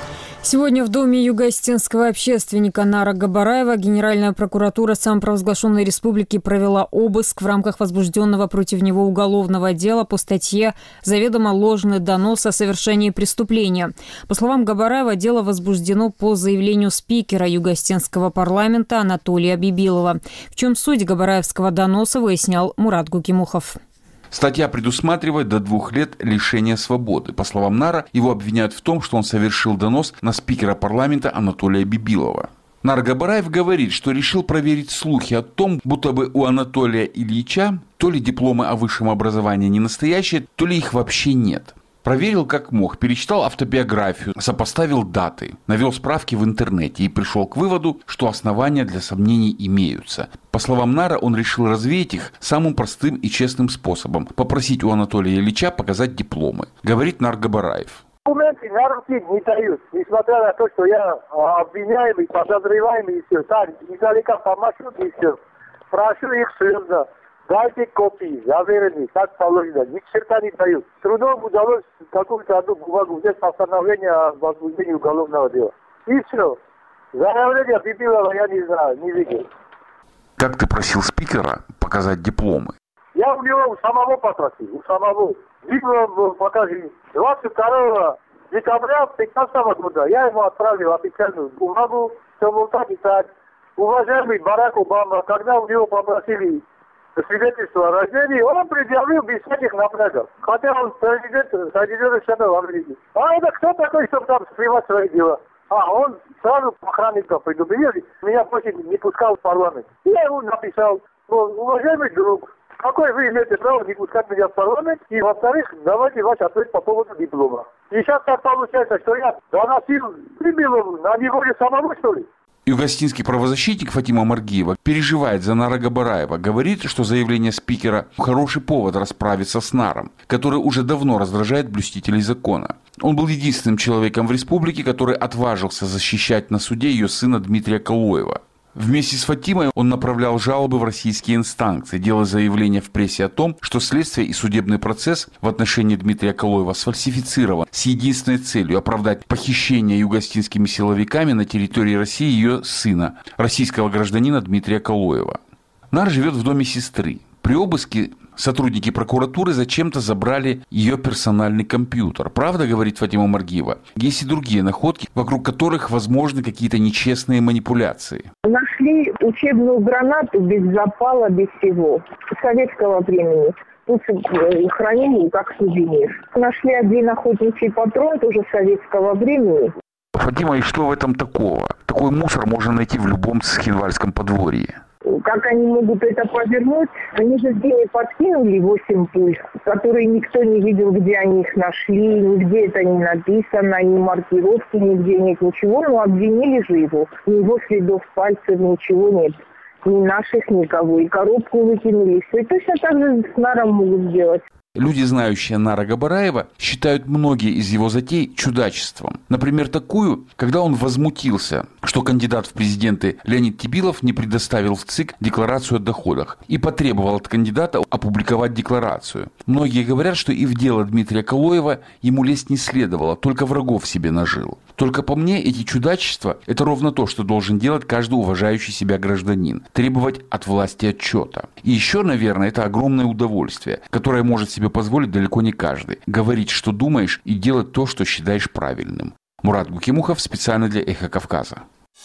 Сегодня в доме юго-осетинского общественника Нара Габараева Генеральная прокуратура самопровозглашенной республики провела обыск в рамках возбужденного против него уголовного дела по статье «Заведомо ложный донос о совершении преступления». По словам Габараева, дело возбуждено по заявлению спикера юго-осетинского парламента Анатолия Бибилова. В чем суть габараевского доноса, выяснял Мурат Гукимухов. Статья предусматривает до 2 лет лишения свободы. По словам Нара, его обвиняют в том, что он совершил донос на спикера парламента Анатолия Бибилова. Нар Габараев говорит, что решил проверить слухи о том, будто бы у Анатолия Ильича то ли дипломы о высшем образовании не настоящие, то ли их вообще нет. Проверил как мог, перечитал автобиографию, сопоставил даты, навел справки в интернете и пришел к выводу, что основания для сомнений имеются. По словам Нара, он решил развеять их самым простым и честным способом – попросить у Анатолия Ильича показать дипломы, говорит Нар Габараев. Документы на руки не дают, несмотря на то, что я обвиняемый, подозреваемый и все. Так, издалека по маршруту и все. Прошу их слезно. Дайте копии, заверенные, как положено. Ни черта не дают. С трудом удалось какую-то одну бумагу взять постановление о возбуждении уголовного дела. И все. Заявление Бибилова я не знаю, не видел. Как ты просил спикера показать дипломы? Я у него у самого попросил, у самого. Диплом покажи. 22 декабря 2015 года я ему отправил официальную бумагу, что мол так и так. Уважаемый Барак Обама, когда у него попросили свидетельство о рождении, он предъявил без всяких напрягов. Хотя он президент Соединенных Штатов Америки. А это кто такой, чтобы там скрывать свои дела? Он сразу охранника предупредил, меня больше не пускал в парламент. Я ему написал, уважаемый друг, какой вы имеете право не пускать меня в парламент? И, во-вторых, давайте ваш ответ по поводу диплома. И сейчас так получается, что я доносил Бибилову на него же самого, что ли? Юго-осетинский правозащитник Фатима Маргиева переживает за Нара Габараева. Говорит, что заявление спикера – хороший повод расправиться с Наром, который уже давно раздражает блюстителей закона. Он был единственным человеком в республике, который отважился защищать на суде ее сына Дмитрия Калоева. Вместе с Фатимой он направлял жалобы в российские инстанции, делая заявления в прессе о том, что следствие и судебный процесс в отношении Дмитрия Калоева сфальсифицирован с единственной целью – оправдать похищение юго-осетинскими силовиками на территории России ее сына, российского гражданина Дмитрия Калоева. Нар живет в доме сестры. При обыске сотрудники прокуратуры зачем-то забрали ее персональный компьютер. Правда, говорит Фатима Маргиева, есть и другие находки, вокруг которых возможны какие-то нечестные манипуляции. Нашли учебную гранату без запала, без всего, советского времени. Тут хранили как сувенир. Нашли один охотничий патрон, тоже советского времени. Фатима, и что в этом такого? Такой мусор можно найти в любом цхинвальском подворье. Как они могут это повернуть? Они же где подкинули 8 пуль, которые никто не видел, где они их нашли, нигде это не написано, ни маркировки, нигде нет ничего, но обвинили же его. У него следов пальцев, ничего нет. Ни наших, никого. И коробку выкинули, все. И точно так же с Наром могут сделать. Люди, знающие Нара Габараева, считают многие из его затей чудачеством. Например, такую, когда он возмутился, что кандидат в президенты Леонид Тибилов не предоставил в ЦИК декларацию о доходах и потребовал от кандидата опубликовать декларацию. Многие говорят, что и в дело Дмитрия Калоева ему лезть не следовало, только врагов себе нажил. Только по мне эти чудачества – это ровно то, что должен делать каждый уважающий себя гражданин – требовать от власти отчета. И еще, наверное, это огромное удовольствие, которое может себе позволить далеко не каждый – говорить, что думаешь, и делать то, что считаешь правильным. Мурат Гукимухов специально для «Эхо Кавказа».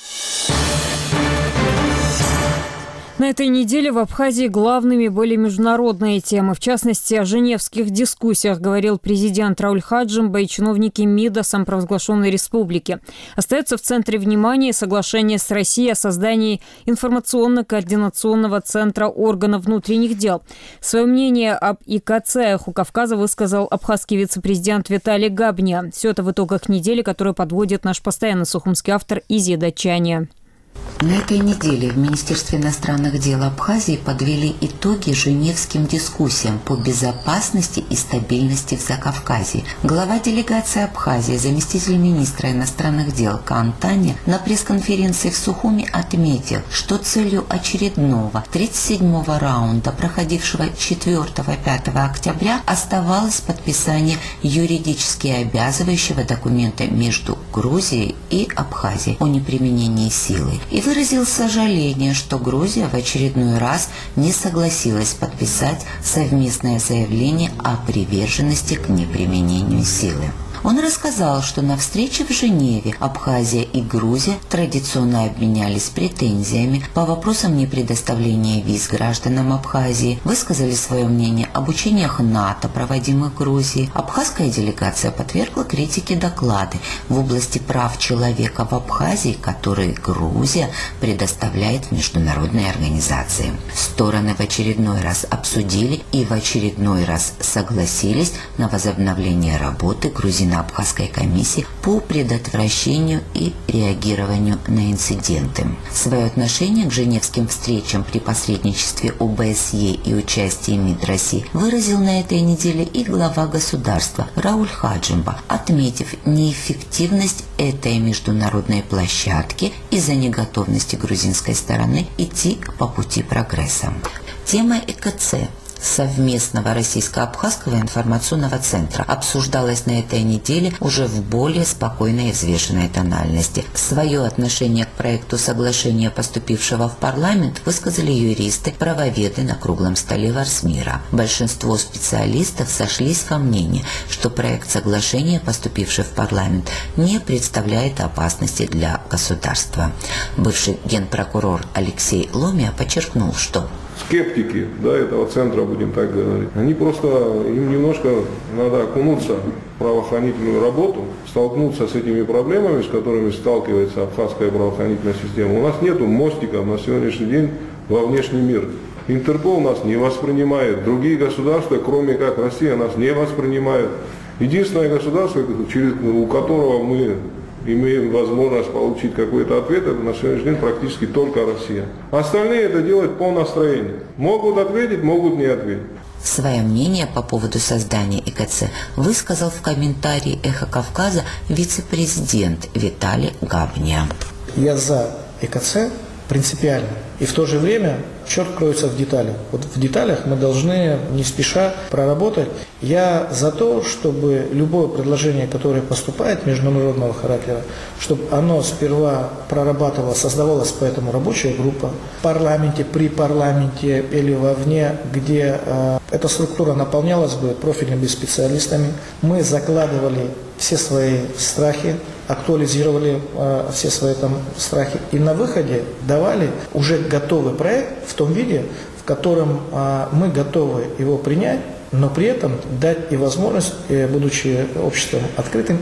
На этой неделе в Абхазии главными были международные темы. В частности, о женевских дискуссиях говорил президент Рауль Хаджимба и чиновники МИДа самопровозглашенной республики. Остается в центре внимания соглашение с Россией о создании информационно-координационного центра органов внутренних дел. Свое мнение об ИКЦ «Эху Кавказа» высказал абхазский вице-президент Виталий Габня. Все это в итогах недели, которую подводит наш постоянный сухумский автор Изия Датчаня. На этой неделе в Министерстве иностранных дел Абхазии подвели итоги женевским дискуссиям по безопасности и стабильности в Закавказье. Глава делегации Абхазии, заместитель министра иностранных дел Каан Таня на пресс-конференции в Сухуми отметил, что целью очередного 37-го раунда, проходившего 4-5 октября, оставалось подписание юридически обязывающего документа между Грузией и Абхазией о неприменении силы. И выразил сожаление, что Грузия в очередной раз не согласилась подписать совместное заявление о приверженности к неприменению силы. Он рассказал, что на встрече в Женеве Абхазия и Грузия традиционно обменялись претензиями по вопросам непредоставления виз гражданам Абхазии, высказали свое мнение об учениях НАТО, проводимых в Грузии. Абхазская делегация подвергла критике доклады в области прав человека в Абхазии, которые Грузия предоставляет международной организации. Стороны в очередной раз обсудили и в очередной раз согласились на возобновление работы Грузино-Абхазской комиссии по предотвращению и реагированию на инциденты. Свое отношение к женевским встречам при посредничестве ОБСЕ и участии МИД России выразил на этой неделе и глава государства Рауль Хаджимба, отметив неэффективность этой международной площадки из-за неготовности грузинской стороны идти по пути прогресса. Тема ЭКЦ совместного российско-абхазского информационного центра обсуждалась на этой неделе уже в более спокойной и взвешенной тональности. Свое отношение к проекту соглашения, поступившего в парламент, высказали юристы, правоведы на круглом столе Варсмира. Большинство специалистов сошлись во мнении, что проект соглашения, поступивший в парламент, не представляет опасности для государства. Бывший генпрокурор Алексей Ломия подчеркнул, что скептики, этого центра, будем так говорить, они просто, им немножко надо окунуться в правоохранительную работу, столкнуться с этими проблемами, с которыми сталкивается абхазская правоохранительная система. У нас нету мостиков на сегодняшний день во внешний мир. Интерпол нас не воспринимает, другие государства, кроме как Россия, нас не воспринимают. Единственное государство, у которого мы имеем возможность получить какой-то ответ, это на сегодняшний день практически только Россия. Остальные это делают по настроению. Могут ответить, могут не ответить. Свое мнение по поводу создания ЭКЦ высказал в комментарии «Эхо Кавказа» вице-президент Виталий Габня. Я за ЭКЦ принципиально. И в то же время черт кроется в деталях. Вот в деталях мы должны не спеша проработать. Я за то, чтобы любое предложение, которое поступает международного характера, чтобы оно сперва прорабатывалось, создавалась по этому рабочая группа в парламенте, при парламенте или вовне, где эта структура наполнялась бы профильными специалистами. Мы закладывали все свои страхи, актуализировали все свои страхи и на выходе давали уже готовый проект в том виде, в котором мы готовы его принять, но при этом дать и возможность, будучи обществом открытым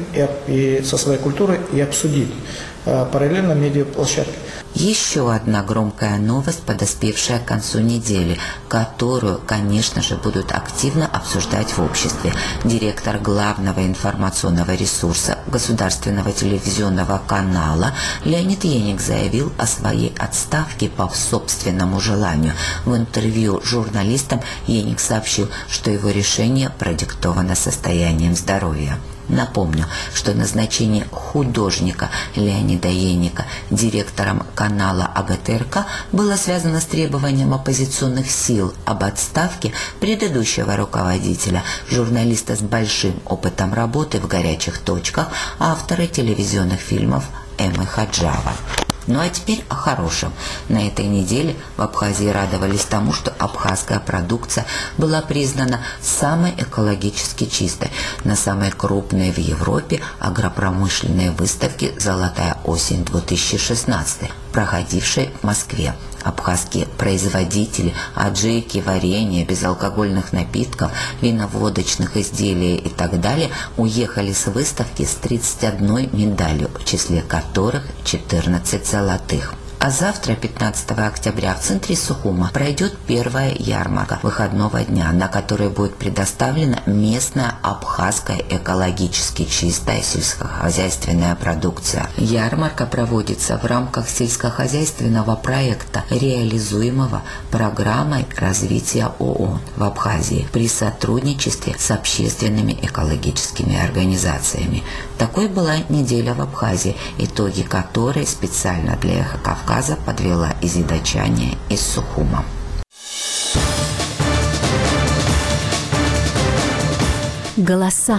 и со своей культурой, и обсудить параллельно медиаплощадки. Еще одна громкая новость, подоспевшая к концу недели, которую, конечно же, будут активно обсуждать в обществе. Директор главного информационного ресурса государственного телевизионного канала Леонид Еник заявил о своей отставке по собственному желанию. В интервью журналистам Еник сообщил, что его решение продиктовано состоянием здоровья. Напомню, что назначение художника Леонида Еника директором канала АГТРК было связано с требованием оппозиционных сил об отставке предыдущего руководителя, журналиста с большим опытом работы в горячих точках, автора телевизионных фильмов Эммы Хаджава. Ну а теперь о хорошем. На этой неделе в Абхазии радовались тому, что абхазская продукция была признана самой экологически чистой на самой крупной в Европе агропромышленной выставке «Золотая осень-2016», проходившей в Москве. Абхазские производители аджики, варенья, безалкогольных напитков, виноводочных изделий и так далее уехали с выставки с 31 медалью, в числе которых 14 золотых. А завтра, 15 октября, в центре Сухума пройдет первая ярмарка выходного дня, на которой будет предоставлена местная абхазская экологически чистая сельскохозяйственная продукция. Ярмарка проводится в рамках сельскохозяйственного проекта, реализуемого программой развития ООН в Абхазии при сотрудничестве с общественными экологическими организациями. Такой была неделя в Абхазии, итоги которой специально для «Эхо Кавказа» подвела Изида Чаня из Сухума. Голоса.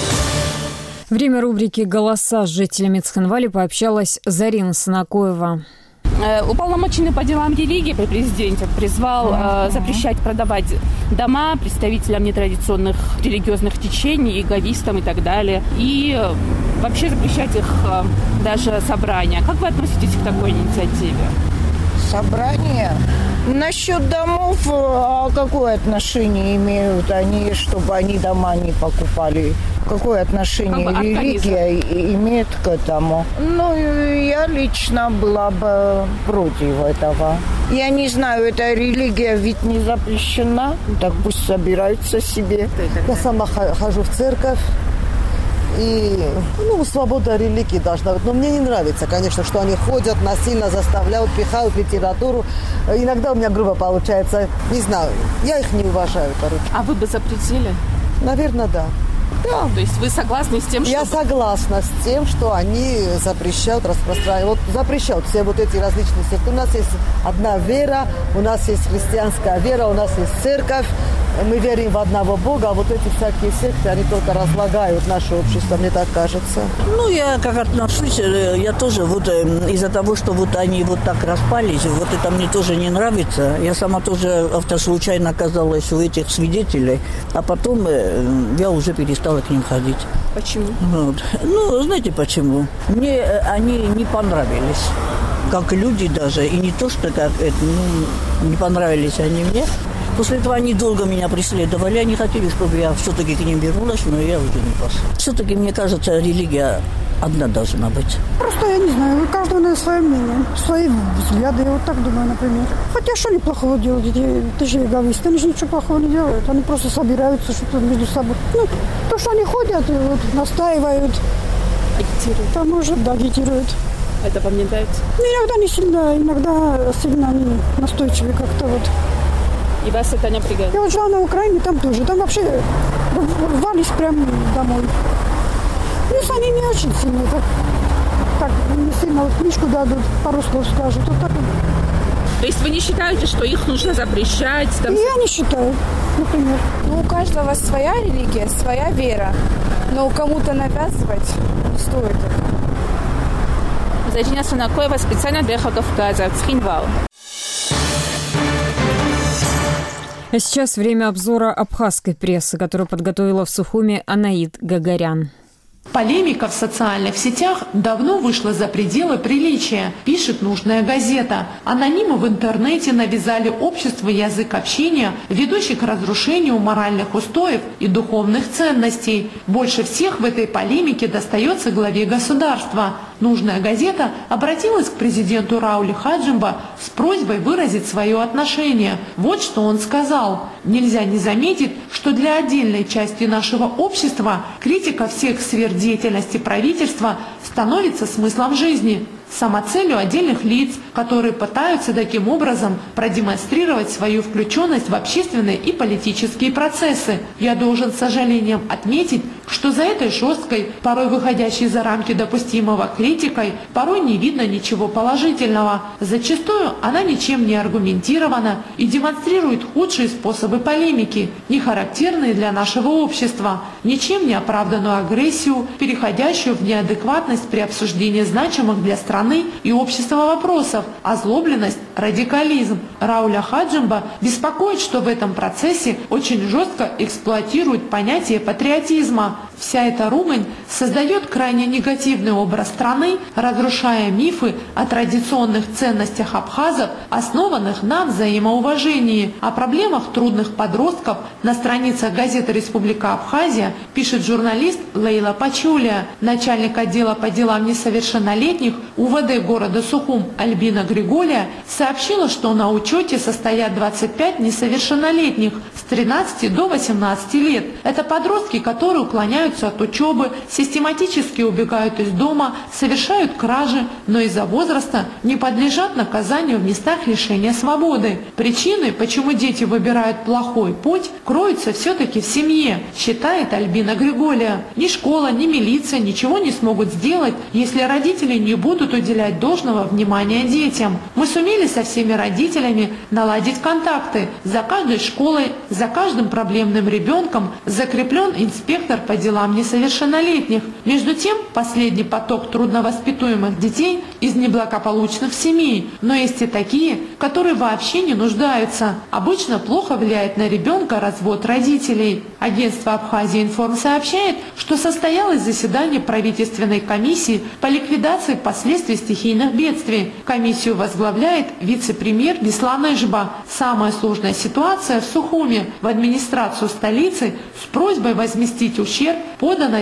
Время рубрики «Голоса» с жителями Цхинвали пообщалась Зарина Санакоева. Уполномоченный по делам религии при президенте призвал запрещать продавать дома представителям нетрадиционных религиозных течений, иеговистам и так далее. И вообще запрещать их даже собрания. Как вы относитесь к такой инициативе? Собрания? Насчет домов, какое отношение имеют они, чтобы они дома не покупали? Какое отношение религия имеет к этому? Ну, я лично была бы против этого. Я не знаю, эта религия ведь не запрещена, так пусть собираются себе. Я сама хожу в церковь. И, свобода религии должна быть. Но мне не нравится, конечно, что они ходят, насильно заставляют, пихают литературу. Иногда у меня грубо получается. Не знаю, я их не уважаю, короче. А вы бы запретили? Наверное, да. Да. То есть вы согласны с тем, что... Я согласна с тем, что они запрещают распространять. Запрещают все эти различные секты. У нас есть одна вера, у нас есть христианская вера, у нас есть церковь. Мы верим в одного Бога, а эти всякие секты, они только разлагают наше общество, мне так кажется. Я как отношусь, я тоже из-за того, что они так распались, это мне тоже не нравится. Я сама тоже случайно оказалась у этих свидетелей, а потом я уже перестала к ним ходить. Почему? Знаете почему? Мне они не понравились. Как люди даже, и не то, что не понравились они мне. После этого они долго меня преследовали, они хотели, чтобы я все-таки к ним вернулась, но я уже не пошла. Все-таки, мне кажется, религия одна должна быть. Просто я не знаю, у каждого на свое мнение, свои взгляды, я так думаю, например. Хотя что они плохого делают, эти же эгоисты, они же ничего плохого не делают, они просто собираются что-то между собой. То, что они ходят, настаивают. Агитируют. Там уже, агитируют. Это вам не нравится? Иногда не сильно, иногда сильно они настойчивые как-то И вас это не напрягает? Я жила на Украине, там тоже. Там вообще рвались прямо домой. Если они не очень сильно, так не сильно книжку дадут, пару слов скажут. Так. То есть вы не считаете, что их нужно запрещать? Я не считаю, например. У каждого своя религия, своя вера. Но кому-то навязывать не стоит. Зарина Санакоева специально для «Эхо Кавказа», Цхинвал. А сейчас время обзора абхазской прессы, которую подготовила в Сухуме Анаид Гагарян. Полемика в социальных сетях давно вышла за пределы приличия, пишет нужная газета. Анонимы в интернете навязали обществу язык общения, ведущий к разрушению моральных устоев и духовных ценностей. Больше всех в этой полемике достается главе государства. Нужная газета обратилась к президенту Раулю Хаджимба с просьбой выразить свое отношение. Вот что он сказал. Нельзя не заметить, что для отдельной части нашего общества критика всех сфер деятельности правительства становится смыслом жизни, самоцелью отдельных лиц, которые пытаются таким образом продемонстрировать свою включенность в общественные и политические процессы. Я должен с сожалением отметить, что за этой жесткой, порой выходящей за рамки допустимого критикой, порой не видно ничего положительного. Зачастую она ничем не аргументирована и демонстрирует худшие способы полемики, не характерные для нашего общества, ничем не оправданную агрессию, переходящую в неадекватность при обсуждении значимых для страны и общества вопросов, озлобленность, радикализм. Рауля Хаджимба беспокоит, что в этом процессе очень жестко эксплуатируют понятие патриотизма. Вся эта ругань создает крайне негативный образ страны, разрушая мифы о традиционных ценностях абхазов, основанных на взаимоуважении. О проблемах трудных подростков на страницах газеты «Республика Абхазия» пишет журналист Лейла Пачуля. Начальник отдела по делам несовершеннолетних УВД города Сухум Альбина Григолия сообщила, что на учете состоят 25 несовершеннолетних с 13 до 18 лет. Это подростки, которые уклоняются от учебы, систематически убегают из дома, совершают кражи, но из-за возраста не подлежат наказанию в местах лишения свободы. Причины, почему дети выбирают плохой путь, кроются все-таки в семье, считает Альбина Григолия. Ни школа, ни милиция ничего не смогут сделать, если родители не будут уделять должного внимания детям. Мы сумели со всеми родителями наладить контакты. За каждой школой, за каждым проблемным ребенком закреплен инспектор по делам несовершеннолетних. Между тем, последний поток трудновоспитуемых детей из неблагополучных семей, но есть и такие, которые вообще не нуждаются. Обычно плохо влияет на ребенка развод родителей. Агентство Абхазия Информ сообщает, что состоялось заседание правительственной комиссии по ликвидации последствий стихийных бедствий. Комиссию возглавляет вице-премьер Беслан Эжба. Самая сложная ситуация в Сухуме. В администрацию столицы с просьбой возместить ущерб подано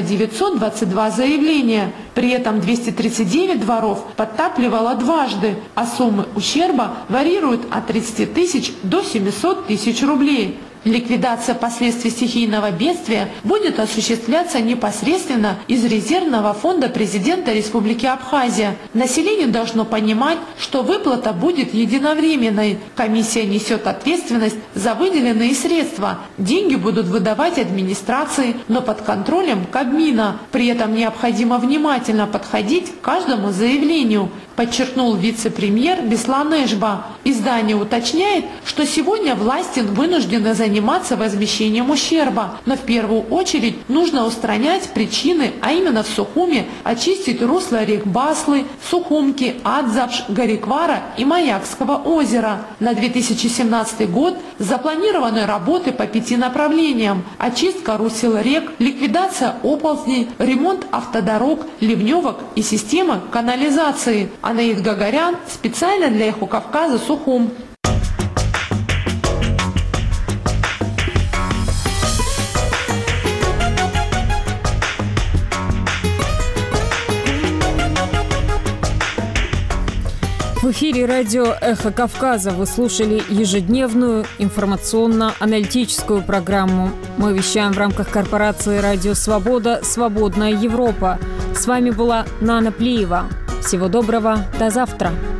922 заявления. При этом 239 дворов подтапливало дважды, а суммы ущерба варьируют от 30 тысяч до 700 тысяч рублей. Ликвидация последствий стихийного бедствия будет осуществляться непосредственно из резервного фонда президента Республики Абхазия. Население должно понимать, что выплата будет единовременной. Комиссия несет ответственность за выделенные средства. Деньги будут выдавать администрации, но под контролем Кабмина. При этом необходимо внимательно подходить к каждому заявлению, подчеркнул вице-премьер Беслан Эжба. Издание уточняет, что сегодня власти вынуждены заниматься возмещением ущерба, но в первую очередь нужно устранять причины, а именно в Сухуме очистить русло рек Баслы, Сухумки, Адзапш, Гариквара и Маякского озера. На 2017 год запланированы работы по 5 направлениям: очистка русел рек, ликвидация оползней, ремонт автодорог, ливневок и системы канализации. Анаид Гагарян специально для Эхо Кавказа, Сухум. В эфире радио «Эхо Кавказа» вы слушали ежедневную информационно-аналитическую программу. Мы вещаем в рамках корпорации «Радио Свобода. Свободная Европа». С вами была Нана Плиева. Всего доброго, до завтра.